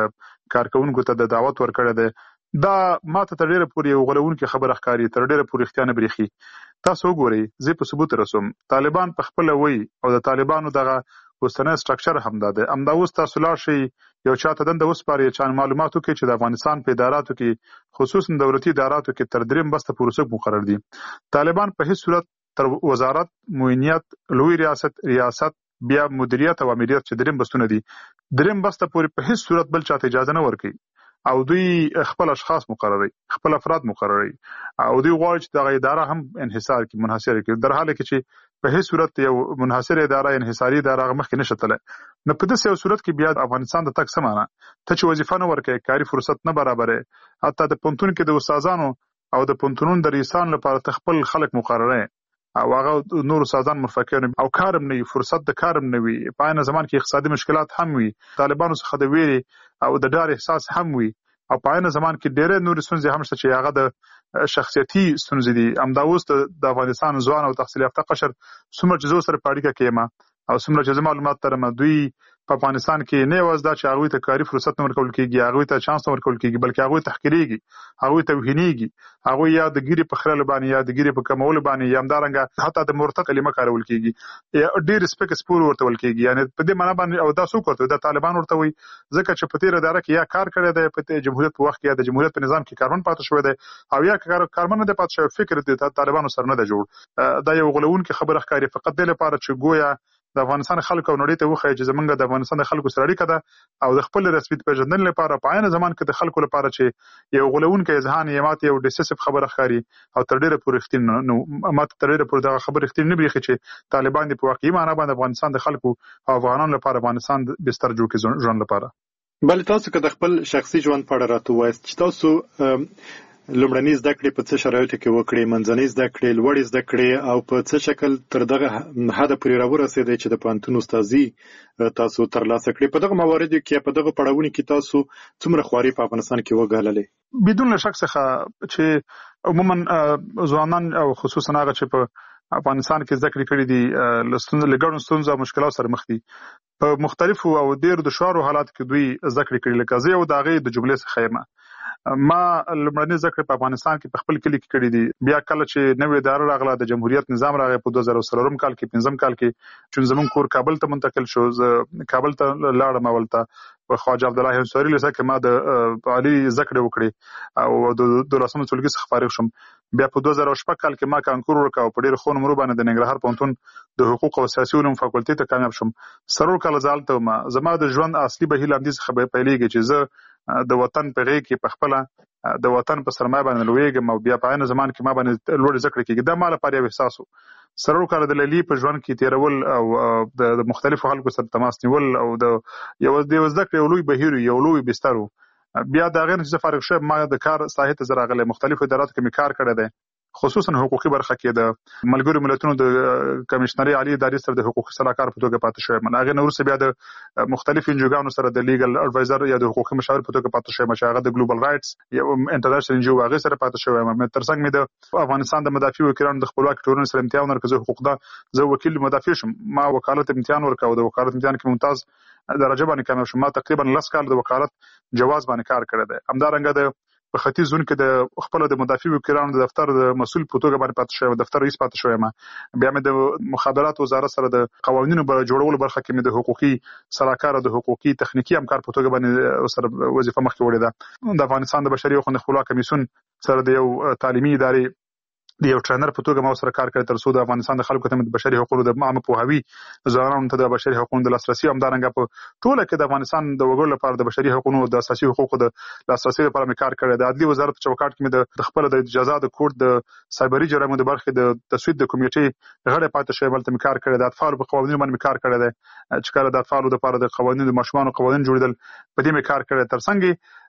کارکونکو ته د دعوت ورکړی دی، دا ماته تر ډیره پورې یو غولونکې خبره ښکاري، تر ډیره پورې رښتیا نه برېښي. تاسو وګورئ، زه په ثبوت رسوم، طالبان په خپله وایي او د طالبانو دغه اوسنی سټرکچر همدا دی. همدا اوس تاسو لاړ شئ یو چا ته دنده وسپارئ چې معلومات وکړي چې د افغانستان په اداراتو کې خصوصا دولتي اداراتو کې تر دریم بسته پورې څوک مقرر دي. طالبان په هیڅ صورت تر وزارت، معینیت، لوی ریاست، ریاست بیا مدیریت او امریت چې دریم بستونه دي، دریم بسته پورې په هیڅ صورت بل چاته اجازه نه ورکوي او دوی خپل اشخاص مقرروي، خپل افراد مقرروي او دوی غواړي چې دغه اداره هم انحصار کړي، منحصر کړي، در حاله کې چې په هیڅ صورت یو منحصر اداره انحصاري اداره مخکې نشي تللی. نو په داسې یو صورت کې بیا افغانستان د تګ څه معنی؟ ته چې وظیفه نه ورکوې، کاري فرصت نه برابرې، حتی د پوهنتون کې د استادانو او د پوهنتونونو د رئیسانو لپاره ته خپل خلک مقرروي او هغه نور استادان مرفقین او کارم نه وي، فرصت د کارم نه وي، په عین زمان کې اقتصادي مشکلات هم وي، طالبانو څخه د ویرې او د ډار احساس هم وي او په عین زمان کې ډېرې نورې ستونزې هم شته چې هغه د شخصیتي ستونزې دي. همدا اوس د افغانستان ځوان او تحصیل یافته قشر څومره چې زه سره په اړیکه کې یم او څومره چې زه معلومات لرم، دوی په افغانستان کې نه یوازې دا چې هغوی ته کاري فرصت نه ورکول کېږي، هغوی ته چانس نه ورکول کېږي، بلکې هغوی تحقیرېږي، هغوی توهینېږي، هغوی یا د ګیرې په خرلو باندې یا د ګیرې په کمولو باندې یا همدارنګه حتی د مرتد کلمه کارول کېږي، یا ډېر سپک سپور ورته ویل کېږي. یعنې په دې معنا باندې او دا څوک ورته دا طالبان ورته وایي، ځکه چې په تېره اداره کې یا کار کړی دی په جمهوریت په وخت کې یا د جمهوریت په نظام کې کارمن پاتې شوی دی او یا کارمن نه دی پاتې شوی، فکر د طالبانو سره نه دی جوړ. دا یو غولونکې خبره ښکاري فقط دې لپاره چې ګویا د افغانستان خلکو او نړۍ ته وښایي چې زمونږ د افغانستان د خلکو سره اړیکه ده او د خپل رسمیت پیژندنې لپاره په عین زمان کې د خلکو لپاره چې یو غولونکی اذهان یې ماته یو ډیسیسیف خبره ښکاري او تر ډېره پورې رښتینې نه ماته تر ډېره پورې دغه خبره رښتینې نه برېښي چې طالبان دې په واقعي معنا باندې افغانستان د خلکو او افغانانو لپاره افغانستان بستر جوړ کړي ژوند لپاره. بل تاسو که د خپل شخصي ژوند په اړه راته ووایاست چې تاسو لومړنۍ زده کړې په څه شرایطو کې وکړې، منځنۍ زده کړې، لوړې زده کړې او په څه شکل تر دغه حده پورې راورسېدئ چې د پوهنتون استادي تاسو ترلاسه کړې؟ په دغه مواردو کې په دغه پړاوونو کې تاسو څومره خواري په افغانستان کې وګاللې؟ بدون شک څخه چې عموما ځوانان او خصوصا هغه چې په افغانستان کې زده کړې کړې دي له ګڼو ستونزو او مشکلاتو سره مخ دي، په مختلفو او ډېرو دشوارو حالاتو کې دوی زده کړې کړې. لکه زه یو د هغې د جملې څخه یم، ما لومړنۍ زده کړې په افغانستان کې په خپل کلي کې کړې دي. بیا کله چې نوې اداره راغله، د جمهوریت نظام راغی په دوه زره څلورم کال کې، پنځم کال کې چې زموږ کور کابل ته منتقل شو، زه کابل ته لاړم اول ته په خواجه عبدالله انصاري لیسه کې ما د عالي زده کړې وکړې او د دولسم ټولګي څخه فارغ شوم. بیا په دوه زره شپږ کال کې ما کانکور وکړ او په ډېرو ښو نمرو باندې د ننګرهار پوهنتون د حقوق او سیاسي علومو فاکولټي ته کامیاب شوم. څلور کاله زه هلته وم. زما د ژوند اصلي بهیر همدې څخه پیلېږي چې زه د وطن په غېږ کې په خپله د وطن په سرمایه باندې لویږم او بیا په عین زمان کې ما باندې لوړې زده کړې کېږي. دا ما لپاره یو احساس و. څلور کاله د لیلي په ژوند کې تېرول او د مختلفو خلکو سره تماس نیول او د یو د زده کړې یو لوی بهیر یو لوی بستر و. بیا د هغې نه چې زه فارغ شوم، ما د کار ساحې ته زه راغلی، مختلفو اداراتو کې مې کار کړی دی، خصوصا حقوقي برخه کې د ملګرو ملتونو د کمیشنري عالی ادارې سره د حقوقي صلاحکار په توګه پاتې شوم. هغې نه وروسته بیا د مختلفو انجوګانو سره د لیګل اډوایزر یا د حقوقي مشاور په توګه پاتې شوم چې هغه د ګلوبل رایټس یو انټرنیشنل انجو هغې سره پاتې شوم. تر څنګ مې د افغانستان د مدافع وکیلانو د خپلواکۍ ټولنې سره امتحان ورکړ، زه حقوق ده زه وکیل مدافع شم. ما وکالت امتحان ورکړ او د وکالت امتحان کې ممتاز درجه باندې کامیاب شوم. ما تقریبا لس کال د وکالت جواز باندې کار کړی دی. همدارنګه د په ختیځ زون کې د خپل د مدافع وکیلانو د دفتر د مسؤل په توګه باندې پاتې شوم، دفتر رئیس پاتې شوم. بیا مې د مخابرات وزارت سره د قوانینو په جوړولو برخه کې مې د حقوقي صلاحکار او د حقوقي تخنیکی همکار په توګه باندې سره وظیفه مخکې وړې ده. د افغانستان د بشري حقوقو خپلواک کمیسیون سره د یو تعلیمي ادارې د یو ټرینر په توګه ما سره کار کړی تر څو د افغانستان د خلکو ته د بشري حقوقو د عامه پوهاوي، ځوانانو ته د بشري حقوقو د لاسرسي، همدارنګه په ټوله کې د افغانستان د وګړو لپاره د بشري حقوقو د اساسي حقوقو د لاسرسي لپاره مې کار کړی. د عدلي وزارت په چوکاټ کې مې د خپل د جزا د کوډ د سایبري جرایمو د برخې د تصویب د کمیټې غړی پاتې شوی، هلته مې کار کړی. د اطفالو په قوانینو باندې مې کار کړی دی چې کله د اطفالو لپاره د قوانینو د ماشومانو قوانین جوړېدل، په دې مې کار کړی. تر څنګ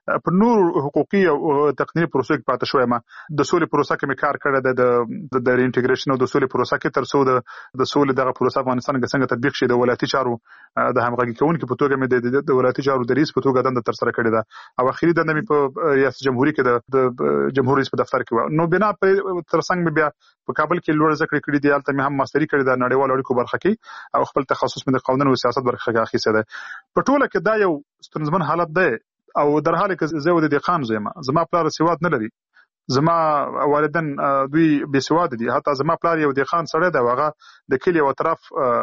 په نور حقوقي او تقنینی پروسو کې پاتې شوی ما د سولې پروسه کې مې کار کړی د د ریانټیګریشن او د سولې پروسه کې تر څو د د سولې دغه پروسه افغانستان کې څنګه تطبیق شي د ولایتي چارو د همغږي کوونکو په توګه مې د ولایتي چارو د رئیس په توګه دنده تر سره کړې ده او اخیری دنده مې په ریاست جمهوریت کې د جمهور رئیس په دفتر کې نو بنا په ترڅنګ مې بیا په کابل کې لوړ زده کړې کړې دي هلته مې هم ماستري کړې ده نړیوالو اړیکو برخه کې او خپل تخصص مې د قانون او سیاست برخه کې اخیسته ده په ټوله کې دا یو ستونزمن حالت دی او در حال کې زه د دقان زما زما پلار سواد نه لري زما والدین دوی بې سواد دي حتی زما پلار یو دقان سړی دی هغه د کلی او طرف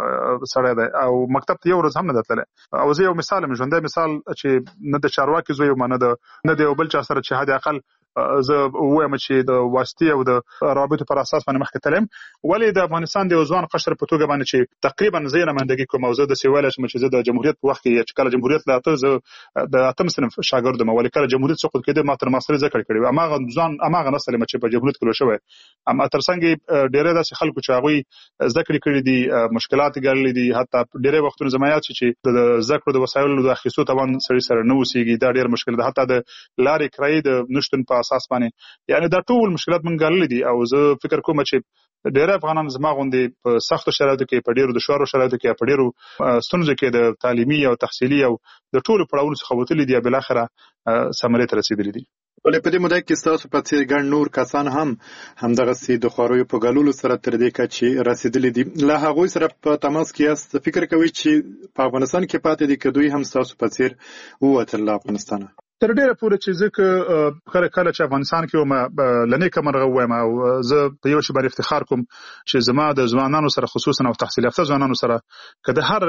سړی دی او مکتب ته یو ورځ هم نه تللی او زه یو مثال مې ژوندی مثال چې نه د چارواکي زوی یم نه د نه د یو بل چا سره چې حد اقل زه وایم چې د واسطې او د رابطو پر اساس باندې مخکې تلم ولې د افغانستان د ځوان قشر په توګه باندې چې تقریبا زه نمائندګي کوم او زه د سیواله چې زه د جمهوریت په وخت کې چې کله جمهوریت لاته زه د اتم صنف شاګرد یم ولې کله جمهوریت سقوط کېده ما تر ماستر ذکر کړی اما ځوان اما نسل چې په جمهوریت کې لو شوی اما ترڅنګ ډېر داسې خلکو چې هغه ذکر کړی دي مشکلات ګرلې دي حتی ډېر وختونه زمایات چې د ذکر د وسایلو د اخیستو توان سړي سره نه وسیږي دا ډېر مشکل ده حتی د لارې کرایې د نشټن په اساس باندې یعنی دا ټول مشکلات مونږ ګالل دي او زه فکر کوم چې ډېر افغانان زما غوندې په سختو شرایطو کې په ډېرو دشوارو شرایطو کې په ډېرو ستونزو کې د تعلیمي او تحصیلي او د ټولو پړاوونو څخه وتلي دي بل اخره ثمرې ته رسیدلي دي ولې په دې موده کې تاسو په څیر ګڼ نور کسان هم همدغه سي د خوروي په ګالولو سره تر دې کچې رسیدلي دي له هغه سره په تماس کې است فکر کوي چې په افغانستان کې پاتې دي کدوې هم تاسو په څیر ووتل له افغانستان تر ډیره پورې چې ځکه کله کله چې افغانستان کې وم لنې کمرغه وایم او زه په یو شی باندې افتخار کوم چې زما د ځوانانو سره خصوصا او تحصیل یافته ځوانانو سره کله هر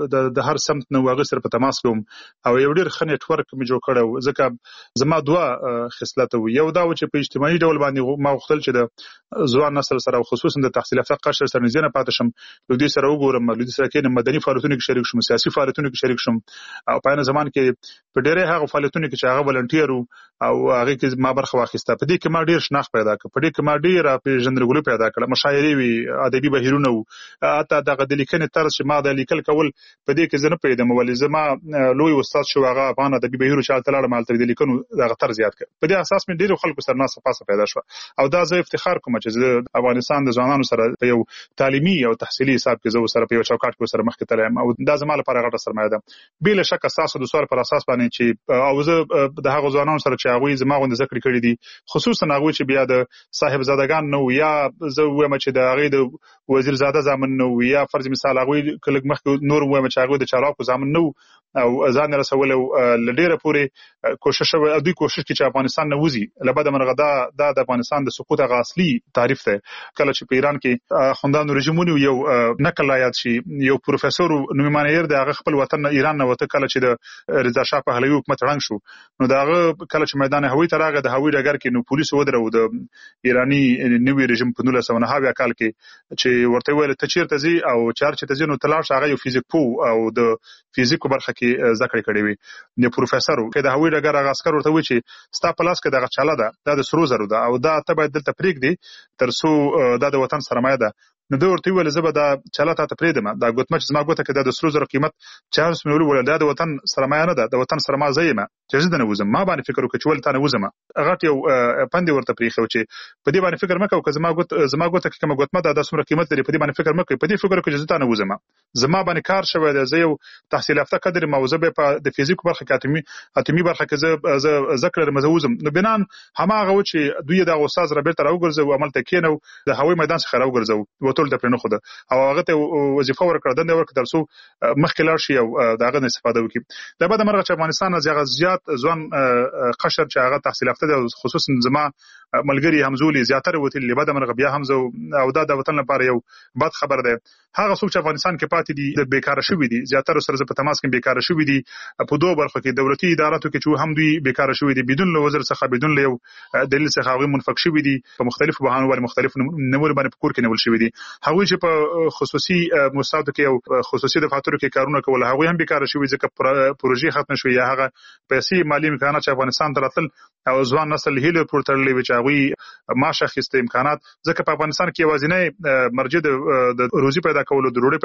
د هر سمت نو واغ سره په تماس کوم او یو ډیر ښه نت ورک مې جوړ کړو ځکه زما دوه خصلت وو یو دا چې په اجتماعي ډول باندې ما وختل چې د ځوان نسل سره خصوصا د تحصیل یافته قشر سره نږدې پاتې شم نو دې سره وګورم نو دې سره کې مدني فعالیتونو کې شریک شم سیاسي فعالیتونو کې شریک شم او په ان زمان کې په ډېرې هغه فعالیتونو کې چې هغه ولنټیر او هغه کې ما برخه واخیسته په دې کې ما ډیر شناخت پیدا کړ په دې کې ما ډیر پیژندګلو پیدا کړ مشاعرې وی ادبي بهیرونه او حتی دغه د لیکنې طرز چې ما د لیکل کول په دې کې زنه پیدا مولې زما لوی استاد شو هغه افغان ادبي بهیرو چې تلاړه مال تر دې لیکنو دغه طرز زیات کړ په دې اساس مې ډیر خلکو سره ناسه پاسه پیدا شو او دا زه افتخار کوم چې افغانستان د ځوانانو سره په یو تعلیمي او تحصیلي حساب کې زه سره په یو چوکاټ کې سره مخکې تلم او دا زما لپاره غټه سرمایه ده بل شک اساسو د سوال پر اساس باندې چې او زه د هغه ځوانانو سره چې هغه زما غوند ذکر کړی دي خصوصا هغه چې بیا د صاحب زادگان نو یا زه وایم چې د هغه د وزیر زاده زامن نو یا فرض مثال هغه کله مخکې نور وایم چې هغه د چالاکو زامن نو او ځان رسول لډیره پورې کوشش او دوی کوشش کوي چې افغانستان نه وځي لبد مرغدا د افغانستان د سقوط غ اصلي تعریف ته کله چې په ایران کې خوندانو رژیمونو یو نقل یاد شي یو پروفیسور نومانیر د هغه خپل وطن ایران نه وته کله چې د رضا شاه پهلوي حکومت رنګ شو نو دا کله چې میدان هوایي ترغه د هوایي ډګر کې نو پولیس ودرو د ایرانی نوې رژیم په نولس سوه نهه کال کې چې ورته ویل ته چیرته ځي او چار چې ته ځي نو تلاش هغه یو فزیک پو او د فزیکو برخه کې ذکر کړی وي د پروفیسور کې د هوایي ډګر هغه عسكر ورته وی چې ستا پلاس کې دغه چاله ده د سرو زرو ده او دا ته باید دلته پریک دی ترڅو د وطن سرمایه ده نو دا ورته ویل زه به دا چاله ته پریدم دا ګوتمه چې زما ګوته کې د سرو زرو قیمت چارلس ملول ول دا د وطن سرمایه نه ده د وطن سرمایه زېما چې زه نه وزم ما باندې فکر وکړ چې ول تا نه وزم هغه یو پندې ورته پریخو چې په دې باندې فکر مکو که زما ګوت زما ګوته کې کوم ګوتمه ده د سمره قیمت لري په دې باندې فکر مکو په دې فکر وکړ چې زه تا نه وزم زما باندې کار شوی دی زه یو تحصیل یافته قدر موضوع په د فزیک برخه کې اتمی اتمی برخه کې زه ذکر مزوزم نو بنان هماغه و چې دوی د استاد رابطه راوګرځو عمل ته کېنو د هوایي میدان څخه راوګرځو وټول د پرنه خوده او هغه ته وظیفه ورکړه دنده ورکړه ترڅو مخکې لاړ شي او داغه استفاده وکړي د بعد مرغه چې افغانستان از یغه زیات ځوان قشر چې هغه تحصیل یافته دي خصوصا زما ملګری همزولي زیاتره وته لبد مرغه بیا همزه او دا د وطن لپاره یو بد خبر ده هغه څوک چې افغانستان کې پاتې دي د بیکاره شوی دي زیاتره سره په تماس کې بیکاره شوی دي په دوه برخو کې دولتي اداراتو کې چې هم دوی بیکاره شوی دي بدون له وزیر څخه بدون له دلیل څخه هغه منفک شوی دي په مختلفو بهانو باندې مختلف نمونه باندې پکور کې نیول شوی دي هغه چې په خصوصي مستعد کې او خصوصي دفاترو کې کارونه کول هغه هم بیکاره شوی ځکه پروژې ختم شوی یا هغه پیسې مالی امکانات چې افغانستان تراتل او ځوان نسل هیله پورتړلې وچ هغه ماشه خسته امکانات ځکه په افغانستان کې وازینه مرجع د روزي پیدا کولو د روړي پیدا کولو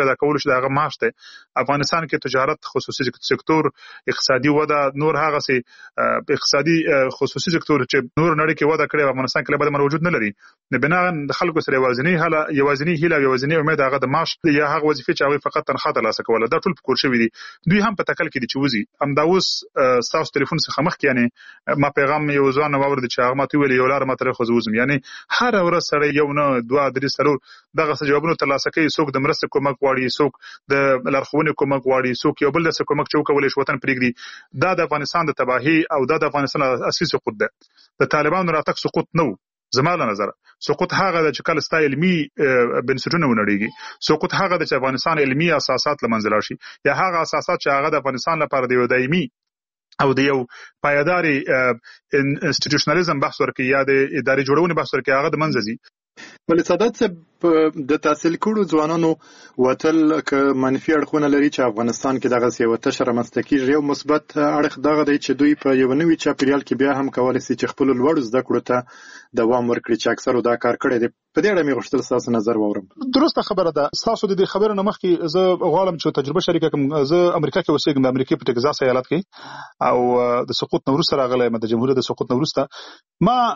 چې دغه معاش دی افغانستان کې تجارت خصوصي سکتور اقتصادي وده نور هغه سي اقتصادي خصوصي سکتور چې نور نړۍ کې وده کړې افغانستان کې به موجود نه لري نه بنا د خلکو سره یوازینی حاله یوازینی هیله یوازینی امید هغه د معاش یا هغه وظیفه چې هغه فقط تنخواه ترلاسه کوله دا ټول پکور شوی دي دوی هم په تکل کې دي چې وزي امداوس تاسو ټلیفون څخه مخ کې یعنی ما پیغام یو ځوان واورد چې هغه ماته ویل یو لار ماته خو زوزم یعنی هر ورځ سره یو نه دوه درې سلور دغه جوابونه ترلاسه کوي څوک د مرسته کومک واړي څوک د لارښوونې کومک واړي څوک یو بل د کومک چوکولې شو وطن پرېږدي دا د افغانستان د تباہي او دا د افغانستان اساسي سقوط ده د طالبانو راتګ سقوط نو زما له نظر سقوط هغه د چې کله ستا علمي بنسټونه ونړیږي سقوط هغه د چې افغانستان علمي اساسات لمنځل راشي یا هغه اساسات چې هغه د افغانستان لپاره د یو دایمي او د یو پایداري انسټیټیوشنالیزم بحث ورکړي یا د اداري جوړونې بحث ورکړي هغه د منځ ځي ولې سادات صاحب د تحصیل کړو ځوانانو وتل ک منفي اړخونه لري چې افغانستان کې دغه سی وته شر مستقیږي یو مثبت اړخ دغه دی چې دوی په یو نوې چاپیریال کې بیا هم کولای شي چې خپل لوړ زده کړو ته دوام ورکړي چې اکثر دا کار کړی دی په دې اړه مې غوښتل تاسو نظر واورم درسته خبره ده تاسو د دې خبرې نه مخکې زه غواړم چې تجربه شریکه کوم زه امریکا کې اوسېږم د امریکا په ټکزاس ایالت کې او د سقوط نو وروسته راغلی د جمهوریت د سقوط نو وروسته ما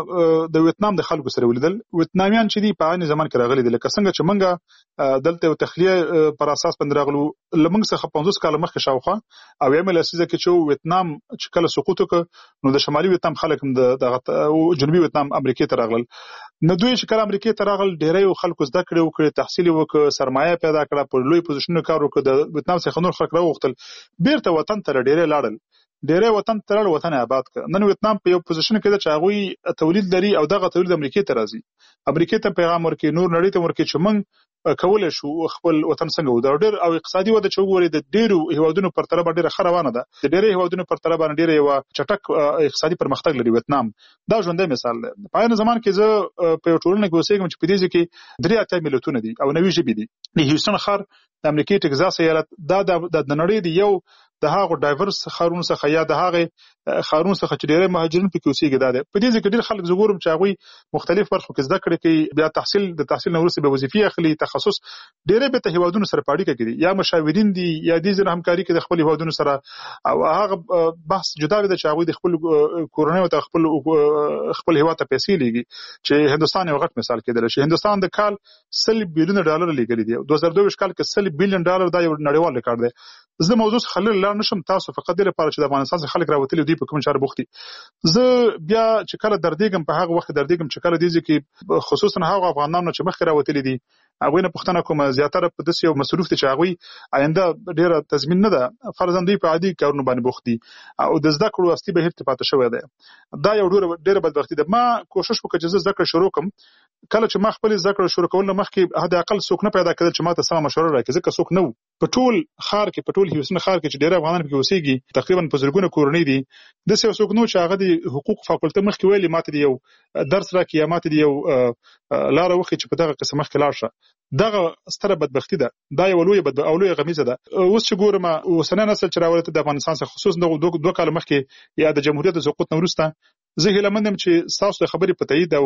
د ویتنام د خلکو سره ولیدل ویتنامیان چې دی په عین زمان کې راغلي دي لکه څنګه چې منګه دلته یو تخلیه پر اساس باندې راغلو لمنګ څخه پنځوس کال مخکې شاوخه او یم لسیزه کې چې ویتنام چې کله سقوط وکړ نو د شمالي ویتنام خلک هم د جنوبي ویتنام امریکا ته راغلل نو دوی چې کله امریکا ته راغل ډېری خلکو زده کړې وکړي تحصیل وکړ سرمایه پیدا کړه په لوی پوزیشنونو کار وکړ د ویتنام څخه نور خلک راوغتل بیرته وطن ته ډېری لاړل ډېری وطن ته لاړ وطن آباد کړ نن ویتنام په یو پوزیشن کې د چاغوي تولید لري او دغه تولید امریکا ته راځي امریکا ته پیغام ورکړي نور نړۍ ته ورکړي چې موږ کولای شو خپل وطن څنګه ودر ډېر او اقتصادي وده چې وګوري د ډېرو هیوادونو پر طرف ډېره خروانه ده د ډېرو هیوادونو پر طرف باندې ډېر یو چټک اقتصادي پرمختګ لري ویتنام دا ژوندۍ مثال دی په عین زمان کې زه په ټولنه کې اوسېږم چې په دې کې درې اتیا ملتونه دي او نوي ژبې دي د هیوستن ښار د امریکا ټکزاس ایالت دا د نړۍ دی یو د هغه ډایورس خارونو څخه یا د هغه خارونو څخه چې ډېر مهاجرین پکې اوسېږي دا ده په دې ځکه ډېر خلک زګورم چې هغه مختلف برخو کې زده کړې کوي بیا تحصیل د تحصیل نو وروسته به وظیفې اخلي تخصص ډېر به ته هیوادونو سره پاړی کوي یا مشاورین دي یا د ځین همکاري کوي د خپل هیوادونو سره او هغه بحث جدا دی چې هغه د خپل کورنۍ او خپل خپل هیواد ته پیسې لګي چې هندستان یو غټ مثال کېدل شي هندستان د کال سل بیلیون ډالر لګلي دي دوه زره دوه کال کې سل بیلیون ډالر دا یو نړیوال ریکارډ دی زه موضوع خلل لا نشم تاسو فقط د لپاره چې د افغانستان څخه خلک راوتلي دي په کوم چاره بوختي زه بیا چې کله دردېږم په هغه وخت دردېږم چې کله دې کې خصوصا هغه افغانانو چې مخکې راوتلي دي هغه نه پښتنه کوم زیاتره په داسې یو مصروف دي چې هغه آینده ډیره تضمین نه ده فرضاً دوی په عادي کارونو باندې بوخت دي او د زده کړو اصلي بهیر ته پاتې شوی دی دا یو ډیره بدبختي ده ما کوشش وکړم چې زه زده کړه شروع کړم کله چې ما خپل زده کړه شروع کول نه مخکې حد اقل څوک نه پیدا کړل چې ما ته سم مشوره راکړي ځکه څوک نه په ټول خار کې په ټول هیوستن خار کې چې ډیره افغانان پکې اوسېږي تقریبا په زرګونه کورنۍ دي د څه څوک نو چې هغه د حقوق فاکولټه مخکې ویلي ماته دی یو درس راکړي یا ماته دی یو لار وخت چې په دغه قسم مخکې لاړ شه دغه ستره بدبختی ده دا یو لوی بد او لوی غمیزه ده اوس چې ګورم اوسنۍ نسل چې راوړته د افغانستان څخه خصوصا د دوه دوه کال مخکې یا د جمهوریت د سقوط نه وروسته زه هیله مندم چې تاسو د خبرې په تایید او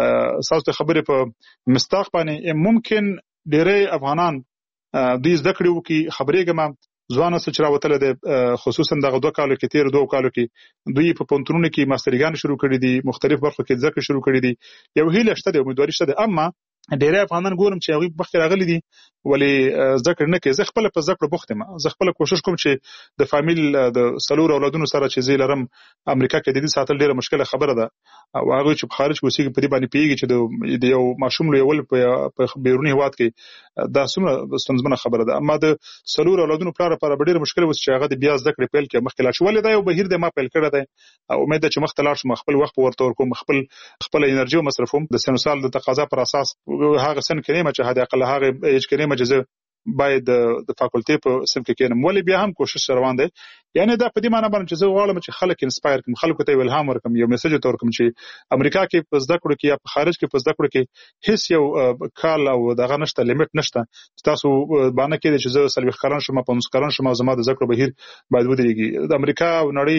تاسو د خبرې په مستاق باندې ممکن ډېری افغانان دوی زده کړې وکړي خبرېږم ځوان نسل چې راوتلی دی خصوصا دغه دوه کالو کې تېرو دوه کالو کې دوی په پوهنتونونو کې ماستریګانې شروع کړي دي مختلف برخو کې زده کړې شروع کړي دي یو هیله شته دی امیدواري شته دی اما ډېری افغانان ګورم چې هغوی مخکې راغلي دي ولې زده کړې نه کوي زه خپله په زده کړو بوخت یم زه خپله کوشش کوم چې د فامیل د څلورو اولادونو سره چې زه لرم امریکا کې د دې ساتل ډېره مشکله خبره ده او هغوی چې په خارج کې اوسېږي په دې باندې پوهېږي چې د یو ماشوم لویول په بیروني هېواد کې دا څومره ستونزمنه خبره ده اما د څلورو اولادونو پلار لپاره به ډېره مشکله اوس چې هغه د بیا زده کړې پیل کړي مخکې لاړ شي ولې دا یو بهیر دی ما پیل کړی دی او امید ده چې مخ ته لاړ شم خپل وخت ورته ورکوم خپل خپله انرژي ومصرفوم د سن سال د تقاضا پر اساس هغه سن کې نه چې حد اقل هغه ایج کې نه مجزه باید د فاکولټي په سم کې کېنم ولې بیا هم کوشش روان دی یعنی دا په دې معنی باندې چې زه غواړم چې خلک انسپایر کړم خلکو ته الهام ورکړم یو میسج ته ورکړم چې امریکا کې په زده کړو کې یا په خارج کې په زده کړو کې هیڅ یو کال او دغه نشته لیمټ نشته تاسو باندې کې چې زه سلوي خارن شم په نس کارن شم زما د زده کړو بهیر باید ودرېږي د امریکا او نړۍ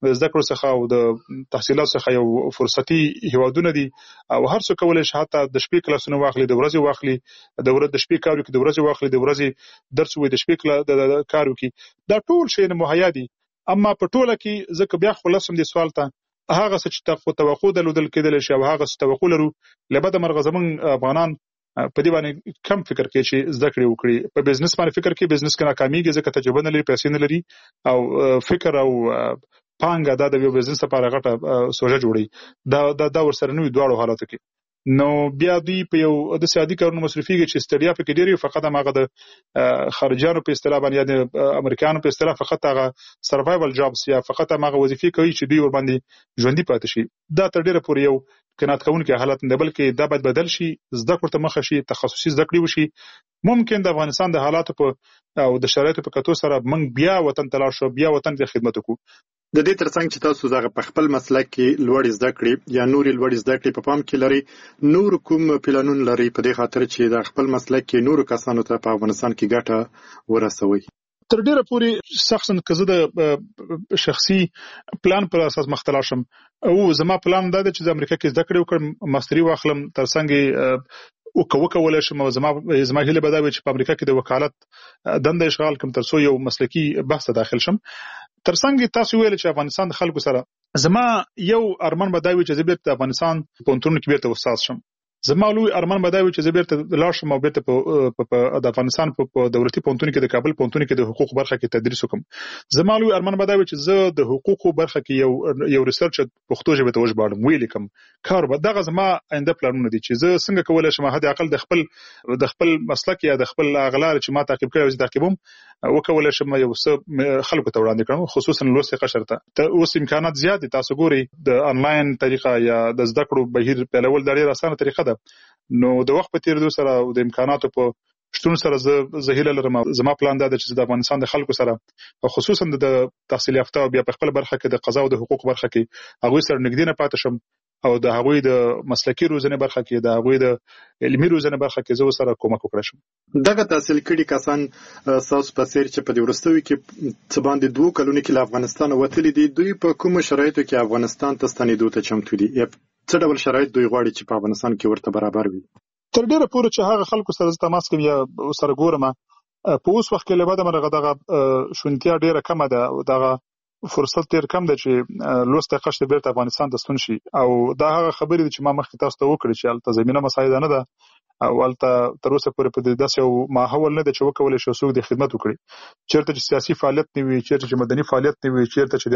د زده کړو څخه او د تحصیلات څخه یو فرصتي هیوادونه دي او هر څوک کولای شي حتی د شپې کلاسونه واخلي، د ورځې واخلي، د ورځې د شپې کار وکړي، د ورځې واخلي، د ورځې درس وي، د شپې د کار وکړي. دا ټول شی مهیا دي. اما په ټوله کې ځکه بیا خلاصم دي سوال ته هغه څه چې توقع درلودل کېدل شي او هغه څه توقع لرو لبد مرغه زمونږ افغانان په دې باندې کم فکر کوي چې زده کړې وکړي. په بزنس باندې فکر کوي، بزنس کې ناکامېږي ځکه تجربه نه لري، پیسې نه لري او فکر او پانګه دا د یو بزنس لپاره غټه سوژه جوړي. دا دا دا ورسره نه وي دواړو حالاتو کې. نو بیا دوی په یو د سیادي کارونو مصرفيږي چې ستړیا پکې ډېری فقط هغه د خارجانو په اصطلاح باندې یا د امریکایانو په اصطلاح فقط هغه سروایوال جابس یا فقط هغه وظیفې کوي چې دوی ور باندې ژوندۍ پاتې شي. دا تر ډېره پورې یو قناعت کوونکی حالت نه، بلکې دا باید بدل شي، زده کړو ته مخه شي، تخصصي زده کړې وشي. ممکن د افغانستان د حالاتو په او د شرایطو په کتو سره موږ بیا وطن ته لاړ شو، بیا وطن ته خدمت وکړو. د دې ترڅنګ چې تاسو زغه په خپل مسلک کې لوړ زده کړې یا نوري لوړ زده کړې په پام کې لري، نور کوم پلانون لري په دې خاطر چې د خپل مسلک کې نور کسانو ته په افغانستان کې ګټه ورسوي؟ تر ډیره پورې شخصا که زه د شخصي پلان پر اساس مختلا شم او زما پلان دا دی چې د امریکا کې زده کړې وکړم، ماستري واخلم، ترڅنګ او کو کولای شم زما زما هیله به دا وي چې په امریکا کې د وکالت دنده اشغال کوم ترڅو یو مسلکی بحث ته داخل شم. ترڅنګ تاسو ویل چې افغانستان د خلکو سره زما یو ارمان به دا وي چې زه بیرته د افغانستان پونتون کې بیرته استاد شم. زما لوی ارمان به دا وي چې زه بیرته لاړ شم او بیرته په د افغانستان په دولتي پونتون کې د کابل پونتون کې د حقوق برخه کې تدریس وکم. زما لوی ارمان به دا وي چې زه د حقوقو برخه کې یو یو ریسرچ پښتو ژبه ته وژباړم، ویل کوم کار به دغه زما آینده پلانونه دي چې زه څنګه کولای شم حد اقل د خپل د خپل مسلک یا د خپل اغلار چې ما تعقیب کړی او تعقیبوم وکولای شم یو څه خلکو ته وړاندې کړم، خصوصا لوستي قشر ته. اوس امکانات زیات دي، تاسو ګوري د انلاین طریقه یا د زده کړو بهیر پیلول د ډېر اسانه طریقه ده. نو د وخت په تیریدو سره او د امکاناتو په شتون سره زه زهیله لرم. زما پلان دا دی چې د افغانستان د خلکو سره او خصوصا د تحصیل یافته او بیا په خپل برخه کې د قضا او د حقوق برخه کې هغوی سره نږدې نه پاتې شم او د هغوی د مسلکي روزنې برخه کې د هغوی د علمي روزنې برخه کې زه سره کومک وکړم شم. دغه تحصیل کړي کسان ساوس په سیر چې په دې ورستوي کې څه باندې دوه کلونه کې له افغانستان وتلي دي، دوی په کوم شرایطو کې افغانستان ته ستنېدو ته چمتو دي؟ څه ډول شرایط دوی غواړي چې په افغانستان کې ورته برابر وي؟ تر ډیره پورې چې هغه خلکو سره تماس کوم یا سره ګورم په اوس وخت کې لباده مرغه دغه شونتیا ډیره کم ده او دغه فرصت ډیر کم ده چې لوسته قشته بیرته افغانستان ته ستون شي. او دا هغه خبرې چې ما مخکې تاسو ته وکړې چې البته زمينه مساعده نه ده او البته تر اوسه پورې په داسې یو ماحول نه ده چې وکولای شي څوک د خدمت وکړي. چیرته چې سیاسي فعالیت نه وي، چیرته چې مدني فعالیت نه وي، چیرته چې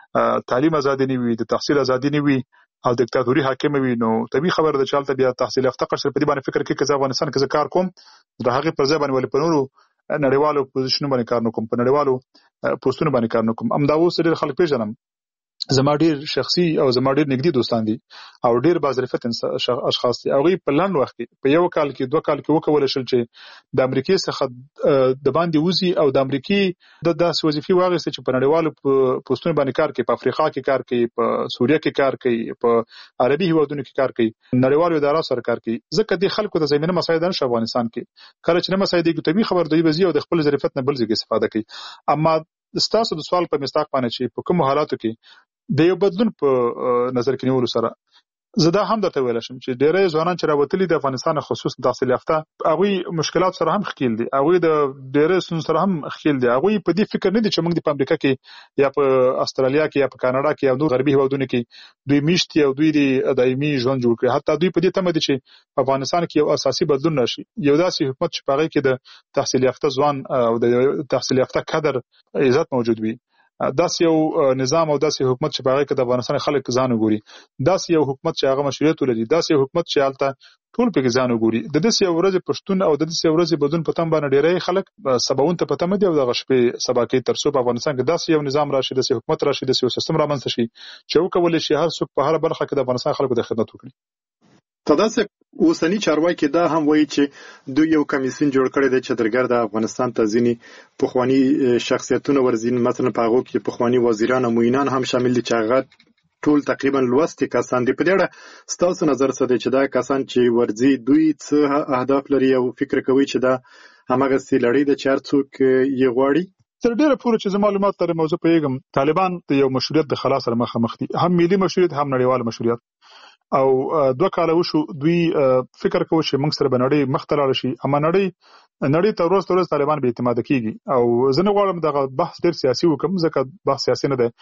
د تعلیم ازادي نه وي، د تحصیل ازادي نه وي او دیکتاتوري حاکم وي، نو طبيعي خبره ده چې البته بیا تحصیل یافته قشر په دې باندې فکر کوي چې افغانستان کې کار کوم د هغه پر ځای باندې ولې په نورو نړیوالو پوزیشنونو باندې کار نکوم، په نړیوالو پوسټونو باندې کار نکوم. ام دا اوس ډېر خلک پیژنم، زما ډېر شخصي او زما ډېر نږدې دوستان دي او ډېر باظرفت اشخاص دي. هغوی په لنډ وخت کې په یو کال کې دوه کال کې وکولای شول چې د امریکای څخه د باندې وځي او د امریکای د داسې وظیفې واغېستې چې په نړیوالو پوسټونو باندې کار کوي، په افریقا کې کار کوي، په سوریه کې کار کوي، په عربي هیوادونو کې کار کوي، نړیوالو ادارو سره کار کوي. ځکه دې خلکو ته زمینه مساعده نشته افغانستان کې. کله چې نه مساعدېږي طبیعي خبره دوی به ځي او د خپل ظرفیت نه بل ځای کې استفاده کوي. اما ستاسو د سوال په مستاق باندې چې په کوم حالاتو کې د یو بدلون په نظر کې نیولو سره زه دا هم درته ویل شم چې ډېری ځوانان چې راوتلي د افغانستان خصوصا تحصیل یافته هغوی مشکلات سره هم ښکیل دي، هغوی د ډېری ستونزو سره هم ښکیل دي. هغوی په دې فکر نه دي چې موږ په امریکا کې یا په استرالیا کې یا په کاناډا کې یا نور غربي هیوادونو کې دوی میشت او دوی د دایمي ژوند جوړ کړي. حتی دوی په دې تمه دي چې په افغانستان کې یو اساسي بدلون راشي، یو داسې حکومت چې په هغې کې د تحصیل یافته ځوان او د تحصیل یافته کادر عزت موجود وي. داسې یو نظام او داسې حکومت چې په هغه کې د افغانستان خلک ځان وګوري، داسې یو حکومت چې هغه مشروعیت ولري، داسې یو حکومت چې هلته ټول پکې ځان وګوري. د داسې یو ورځې پښتون او د داسې یو ورځې بدلون په تمه باندې ډېری خلک سباوون ته په تمه دي او دغه شپې سبا کوي تر څو په افغانستان کې داسې یو نظام راشي، داسې حکومت راشي، داسې یو سیستم رامنځته شي چې وکولای شي هر څوک په هره برخه کې د افغانستان خلکو ته خدمت وکړي. تداسې اوسنی چارواکي دا هم وایي چې دوی یو کمیسیون جوړ کړی دی چې درګرد افغانستان ته ځینې پخواني شخصیتونه ورځي، مثلا په هغو کې پخواني وزیران او معینان هم شامل دي چې هغه ټول تقریبا لوستي کسان دي. په دې اړه ستاسو نظر څه دی چې دا کسان چې ورځي دوی څه اهداف لري او فکر کوي چې دا هماغسې لړۍ ده چې هر څوک یې غواړي؟ تر ډیره پورې چې زما معلومات لري موضوع پیګم طالبان د یو مشروعیت د خلاص سره مخامخ دي، هم ملي مشروعیت هم نړیوال مشروعیت. او دوه کاله وشو دوی فکر کوي چې موږ سره بنړی مخ ته لاړ شي، اما نړۍ نړۍ ته ورځ ورځ طالبان به اعتماد کیږي. او زه نه غواړم دغه بحث ډیر سیاسي وکم ځکه بحث سیاسي نه دی،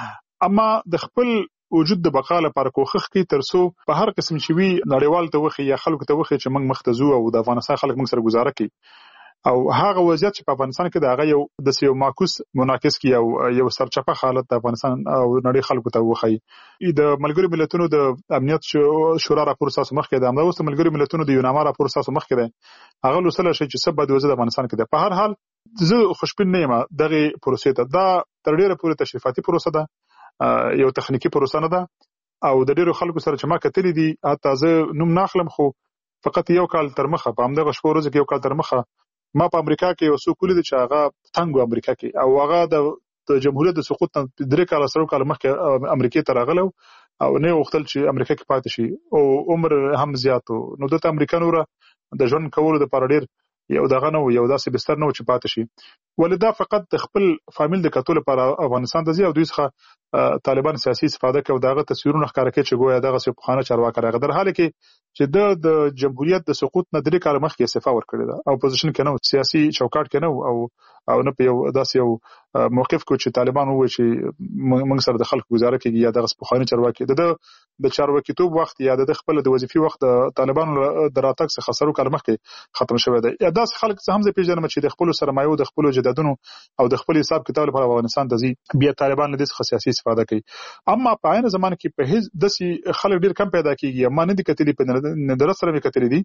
اما د خپل وجود د بقا لپاره کوښښ کوي ترڅو په هر قسم چې وي نړیوال ته وخی یا خلکو ته وخی چې موږ مخ ته ځو او د افغانستان خلک موږ سره گزاره کوي. او هغه وضعیت چې په افغانستان کې د هغه یو د یو معکوس مناقض کی او یو سرچپه حالت د افغانستان او نړۍ خلکو ته وخی. د ملګرو ملتونو د امنیت شورا راپور ساسو مخ کې د امنیت د ملګرو ملتونو د یوناما راپور ساسو مخ کې ده، هغه لوسله شي چې سبا د وزیر افغانستان کې ده. په هر حال زه خوشبین نه یم دغه پروسې ته، دا تر ډیره پورې تشریفاتي پروسه ده، یو تخنیکی پروسه نه ده. او د ډیرو خلکو سره چې ما کتلې دي حتی زه نوم ناخلم خو فقط یو کال تر مخه په همدغه شپو ورځو کې یو کال تر مخه ما په امریکا کې یو څوک ولید چې هغه تنګو امریکا کې او هغه د جمهوریت د سقوط نه درې کال سره کال مخکې امریکا ته راغلو او نه وختل چې امریکا کې پاتې شي او عمر هم زیاتو. نو د امریکانو را د ژوند کولو د پاره ډیر یو دغه نو یو داسې بستر نو چې پاتې شي. ولدا فقط د خپل فامیل د کتول لپاره افغانستان ته ځي او دوی څخه طالبان سیاسي استفاده کوي او دغه تصویرونه ښکاره کوي چې ګویا دغه څه پخوانه چارواکي راغله، در حال کې چې د د جمهوریت د سقوط نه درې کال مخکې استعفا ورکړې ده او پوزیشن کې نو سیاسي چوکاټ کې نو او او نه په یو داسې یو موقف کو چې طالبان وایي چې موږ سره د خلکو گزاره کوي یا دغه پخواني چارواکي د د چارواکیتوب وخت یا د خپل د وظیفي وخت د طالبانو د راتګ څخه خسرو کال مخکې ختم شوی دی. یا داسې خلک هم زه پیژنم چې د خپل سرمایو د خپل جدادونو او د خپل حساب کتاب لپاره افغانستان ته ځي، بیا طالبان له دې څخه سیاسي استفاده کوي. اما په عین زمانه کې په هیڅ داسې خلک ډیر کم پیدا کیږي، اما نه دي کتلې په ندرت سره مې کتلې دي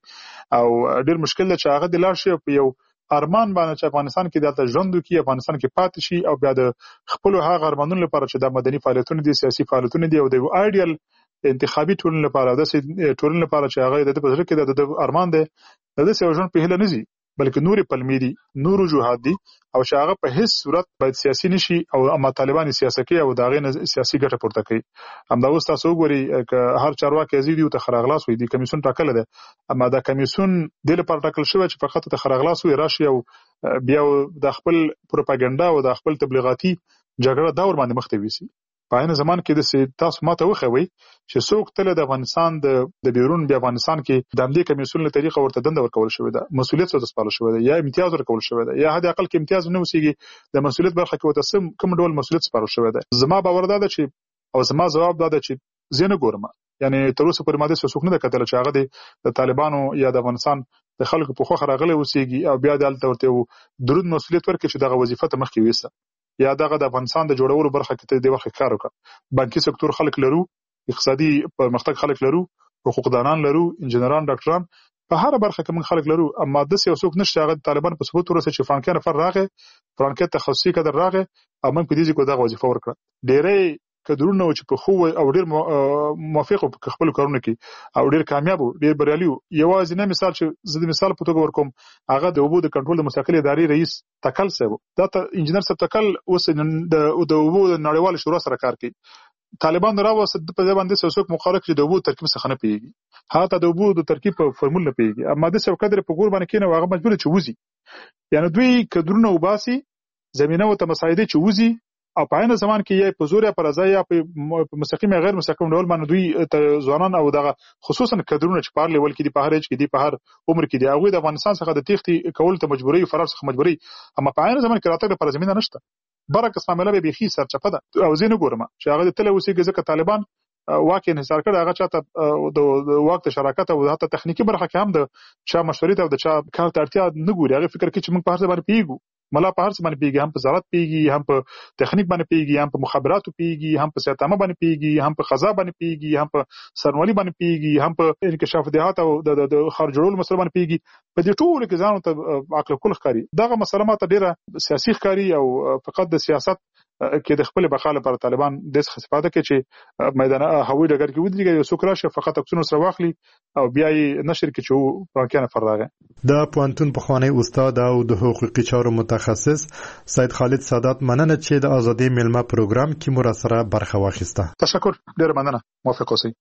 او ډیر مشکل ده چې هغه د لاړ شي په یو ارمان باندې چې افغانستان کې دلته ژوند وکړي، افغانستان کې پاتې شي او بیا د خپل هغه ارمانونو لپاره چې د مدني فعالیتونو دي، سیاسي فعالیتونو دي او د ایډیال انتخابي ټولنې لپاره د ټولنې لپاره چې هغه د په ځل کې د ارمان دی د دې ژوند په هله نه زی بلکې نوري پلمې دي، نور وجوهات دي او چې هغه په هیڅ صورت باید سیاسي نشي او اما طالبان سیاسي کوي او داغه سیاسي ګټه پورته کوي. همدا اوس تاسو وګورئ ک هر چارواکي ازیدي او تخراغلاس وي دي کمیسیون ټاکل ده، اما دا کمیسیون د لپاره ټاکل شوی چې فقط تخراغلاس وي راشي او بیا د خپل پروپاګاندا او د خپل تبلیغاتي جګړه دور باندې مخ ته ویسي. په عین زمان کې د تاسو ماته وخوي چې څوک تل د افغانستان د د بیرون بیا افغانستان کې د امنیت کمیسیون له طریقه ورته دنده ورکول شوې ده، مسولیت څه سپارل شوې ده یا امتیاز ورکول شوې ده یا حد اقل کې امتیاز نه وسیږي د مسولیت برخه کې وته سم کوم ډول مسولیت سپارل شوې ده. زما باور ده چې او زما جواب ده چې زه نه ګورم، یعنی تر اوسه پورې ماده څه څوک نه کتل چې هغه د طالبانو یا د افغانستان د خلکو په خوخه راغلي وسیږي او بیا دلته ورته درود مسولیت ورکړي چې دغه وظیفه ته مخ کې وېسه یا دغه د افغانستان د جوړولو برخه کې د وخت کار وکړه. بانکي سکتور خلک لرو، اقتصادي پرمختګ خلک لرو، حقوقدانان لرو، انجنیران، ډاکټران، په هر برخه کې موږ خلک لرو، اما د سیاسي څوک نشته هغه طالبان په ثبوت ورسې چې فرانکې نفر راغې، فرانکې تخصصي کډر راغې او موږ په دې ځکه دغه وظیفه ورکړه. ډېرې کډرونه چې په خو او ډېر موافق په خپل کارونه کې او ډېر کامیاب ډېر بریالي یوازې نه مثال چې زه د مثال په توګه ورکوم هغه د اوبو د کنټرول د مستقل ادارې رئیس تکل صاحب دا انجنیر صاحب تکل اوس د د اوبو د نړیوال شورا سره کار کوي. طالبان راوست په ځای باندې څوک مخالف چې د اوبو ترکیب څخه نه پیږي، حتی د اوبو د ترکیب په فرمول نه پیږي، اما د څو قدر په ګور باندې کینه هغه مجبور چې وځي، یعنی دوی کډرونه وباسي زمينه او ته مساعده چې وځي او په عین زمان کې یې په زور یا پر ځای یا په مستقیم غیر مستقیم ډول باندې دوی ځوانان او دغه خصوصا کډرونه چې په لیول کې دي په هر ایج کې دي په هر عمر کې دي هغه د افغانستان څخه د تېښتې کول ته مجبوري فرار څخه مجبوري، اما په عین زمان کې راتګ لپاره زمينه نشته. برعکس معاملې به بيخي سرچپه ده او زه نه ګورم چې هغه تل اوسېږي ځکه طالبان واقع انحصار کړ هغه چاته د وخت شراکت او حتی تخنیکی برخه کې هم د چا مشورې او د چا کار ته اړتیا نه ګوري، هغه فکر کوي چې موږ په هر ځای باندې پیګو ملا په هر څه باندې پیږي، هم په زراعت پیږي، هم په تخنیک باندې پیږي، هم په مخابراتو پیږي، هم په سیاستامه باندې پیږي، هم په خزا باندې پیږي، هم په سرنوالي باندې پیږي، هم په انکشاف دهات او د خارج جوړول مسله باندې پیږي. په دې ټولو کې ځان ته عقل کول ښکاري دغه مسله ماته ډیره سیاسي ښکاري او فقط د سیاست کې د خپل بقا لپاره طالبان د څه استفاده کوي چې میدان هوایي ډګر کې ودرېږي یو څوک راشي فقط عکسونه سره واخلي او بیا یې نشر کې چې فرانکې نفر راغی. د پوهنتون پخوانی استاد او د حقوقي چارو متخصص سید خالد سادات مننه چې د ازادي میلمه پروګرام کې مو سره برخه واخیسته. تشکر، ډیر مننه، موافق اوسئ.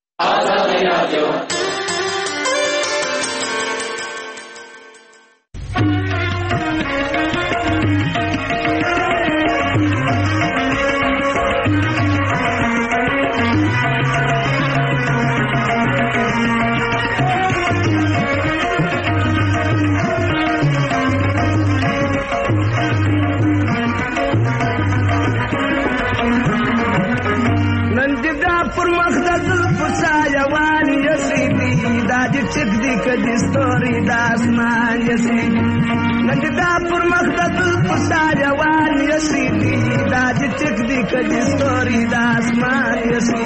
چک دی کدی ستوري د اسمان یسی نن دا پر مخدد پسا جوان یسی دا چک دی کدی ستوري د اسمان یسی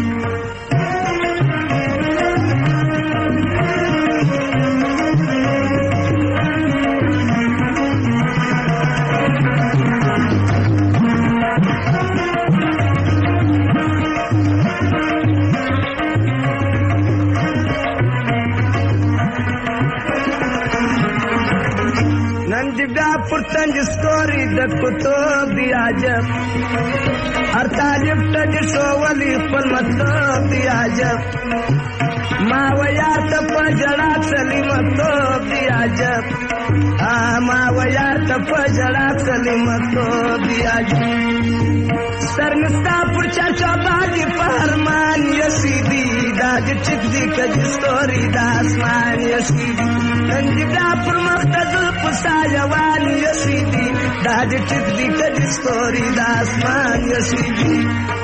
پرتنج ستوري د کتب دی عجب هر طالب ته شوولي خپل مطلب دی عجب ما ویا ته په جړا چلی مطلب دی عجب ما ویا ته په جړا چلی مطلب دی عجب سرنستا پر چرچا باندې فرمان یسیدی دا چک دی کج ستوري د اسمان یسیدی ننجبدا پر مختزل پسا جوان یسیدی دا چک دی کج ستوري د اسمان یسیدی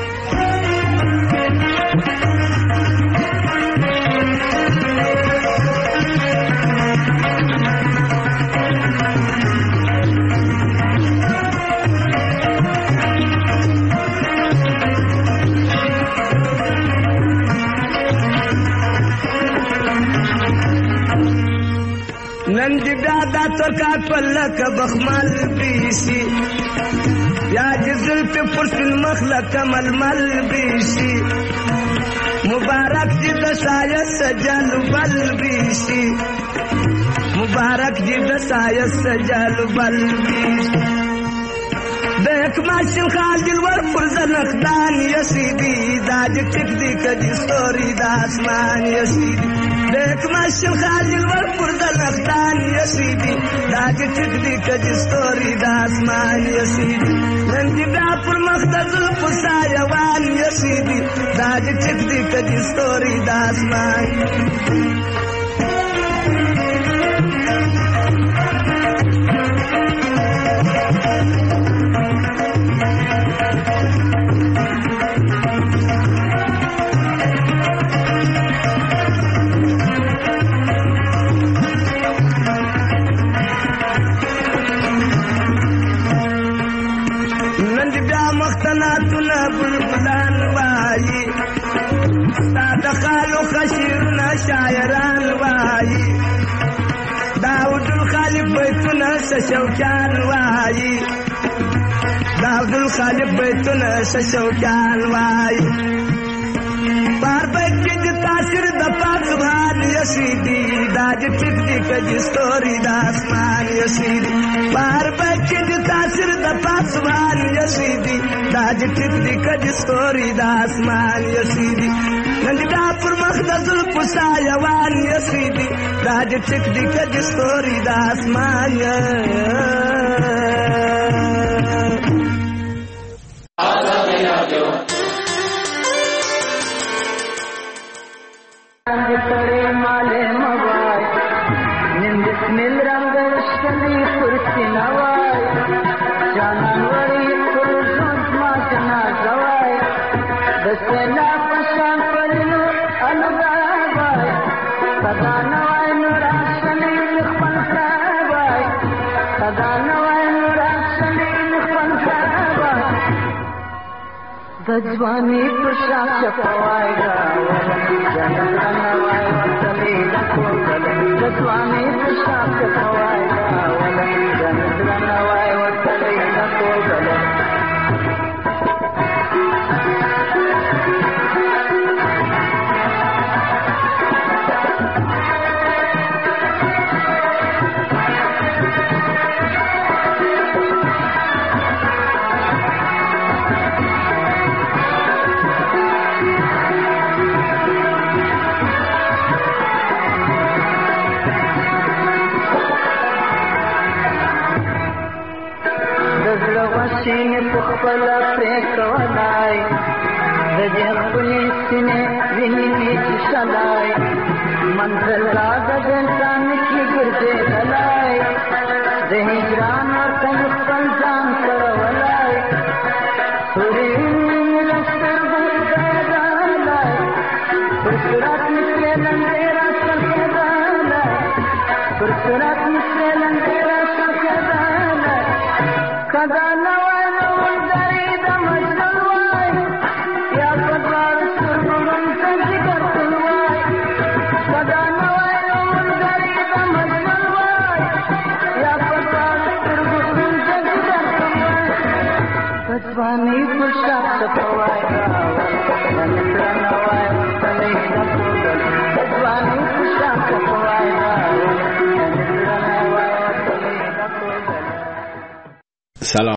نن جدا دا ترکا پلک بخمل بیسی یا جزل پی پرسن مخلق ململ بیسی مبارک جد سایت سجل بل بیسی مبارک جد سایت سجل بل بیسی دیکھ ماشن خاجل ور پرزن اخدان یسیدی دا جتک دی کجی ستوری دا اسمان یسیدی دیکھ ماشن خاجل ور پرزن اخدان یسیدی دا جتک دی کجی ستوری دا اسمان یسیدی ننجی دا پر مختزل پسا یوان یسیدی دا جتک دی کجی ستوری دا اسمان شاعران وایي داود الخالق بیتونه شوکان وایي داود الخالق بیتونه شوکان وایي بار بیت کې د تاثیر د پاک سبحان یسیدی دا د ټیک دی کجی ستوري د اسمان یسیدی بار بیت کې د تاثیر د پاک سبحان یسیدی دا د ټیک دی کجی ستوري د اسمان یسیدی نن دا پر مخدزل پسا یوان یسیدی دا د ټیک دی کجی ستوري د اسمان Dajwani prasha chapawaiga janata nawai watali lakotale Dajwani prasha chapawaiga janata nawai watali lakotale سینه پخپل پریکولای د دې خپل سینه ویني چې شلای منزل راځ د انسان کې ګرځي دلای د هجران اور خپل ځان کولای سوري لستر ګرځي دلای پر سرات نکله نن را څرګند صراط مستلم ترى كذانا كذانا وانا والدريد مجدواي يا قدر سرورم تذكر كلواي كذانا وانا والدريد مجدواي يا قدر سرورم تذكر كلواي تدفاني بشاق تواي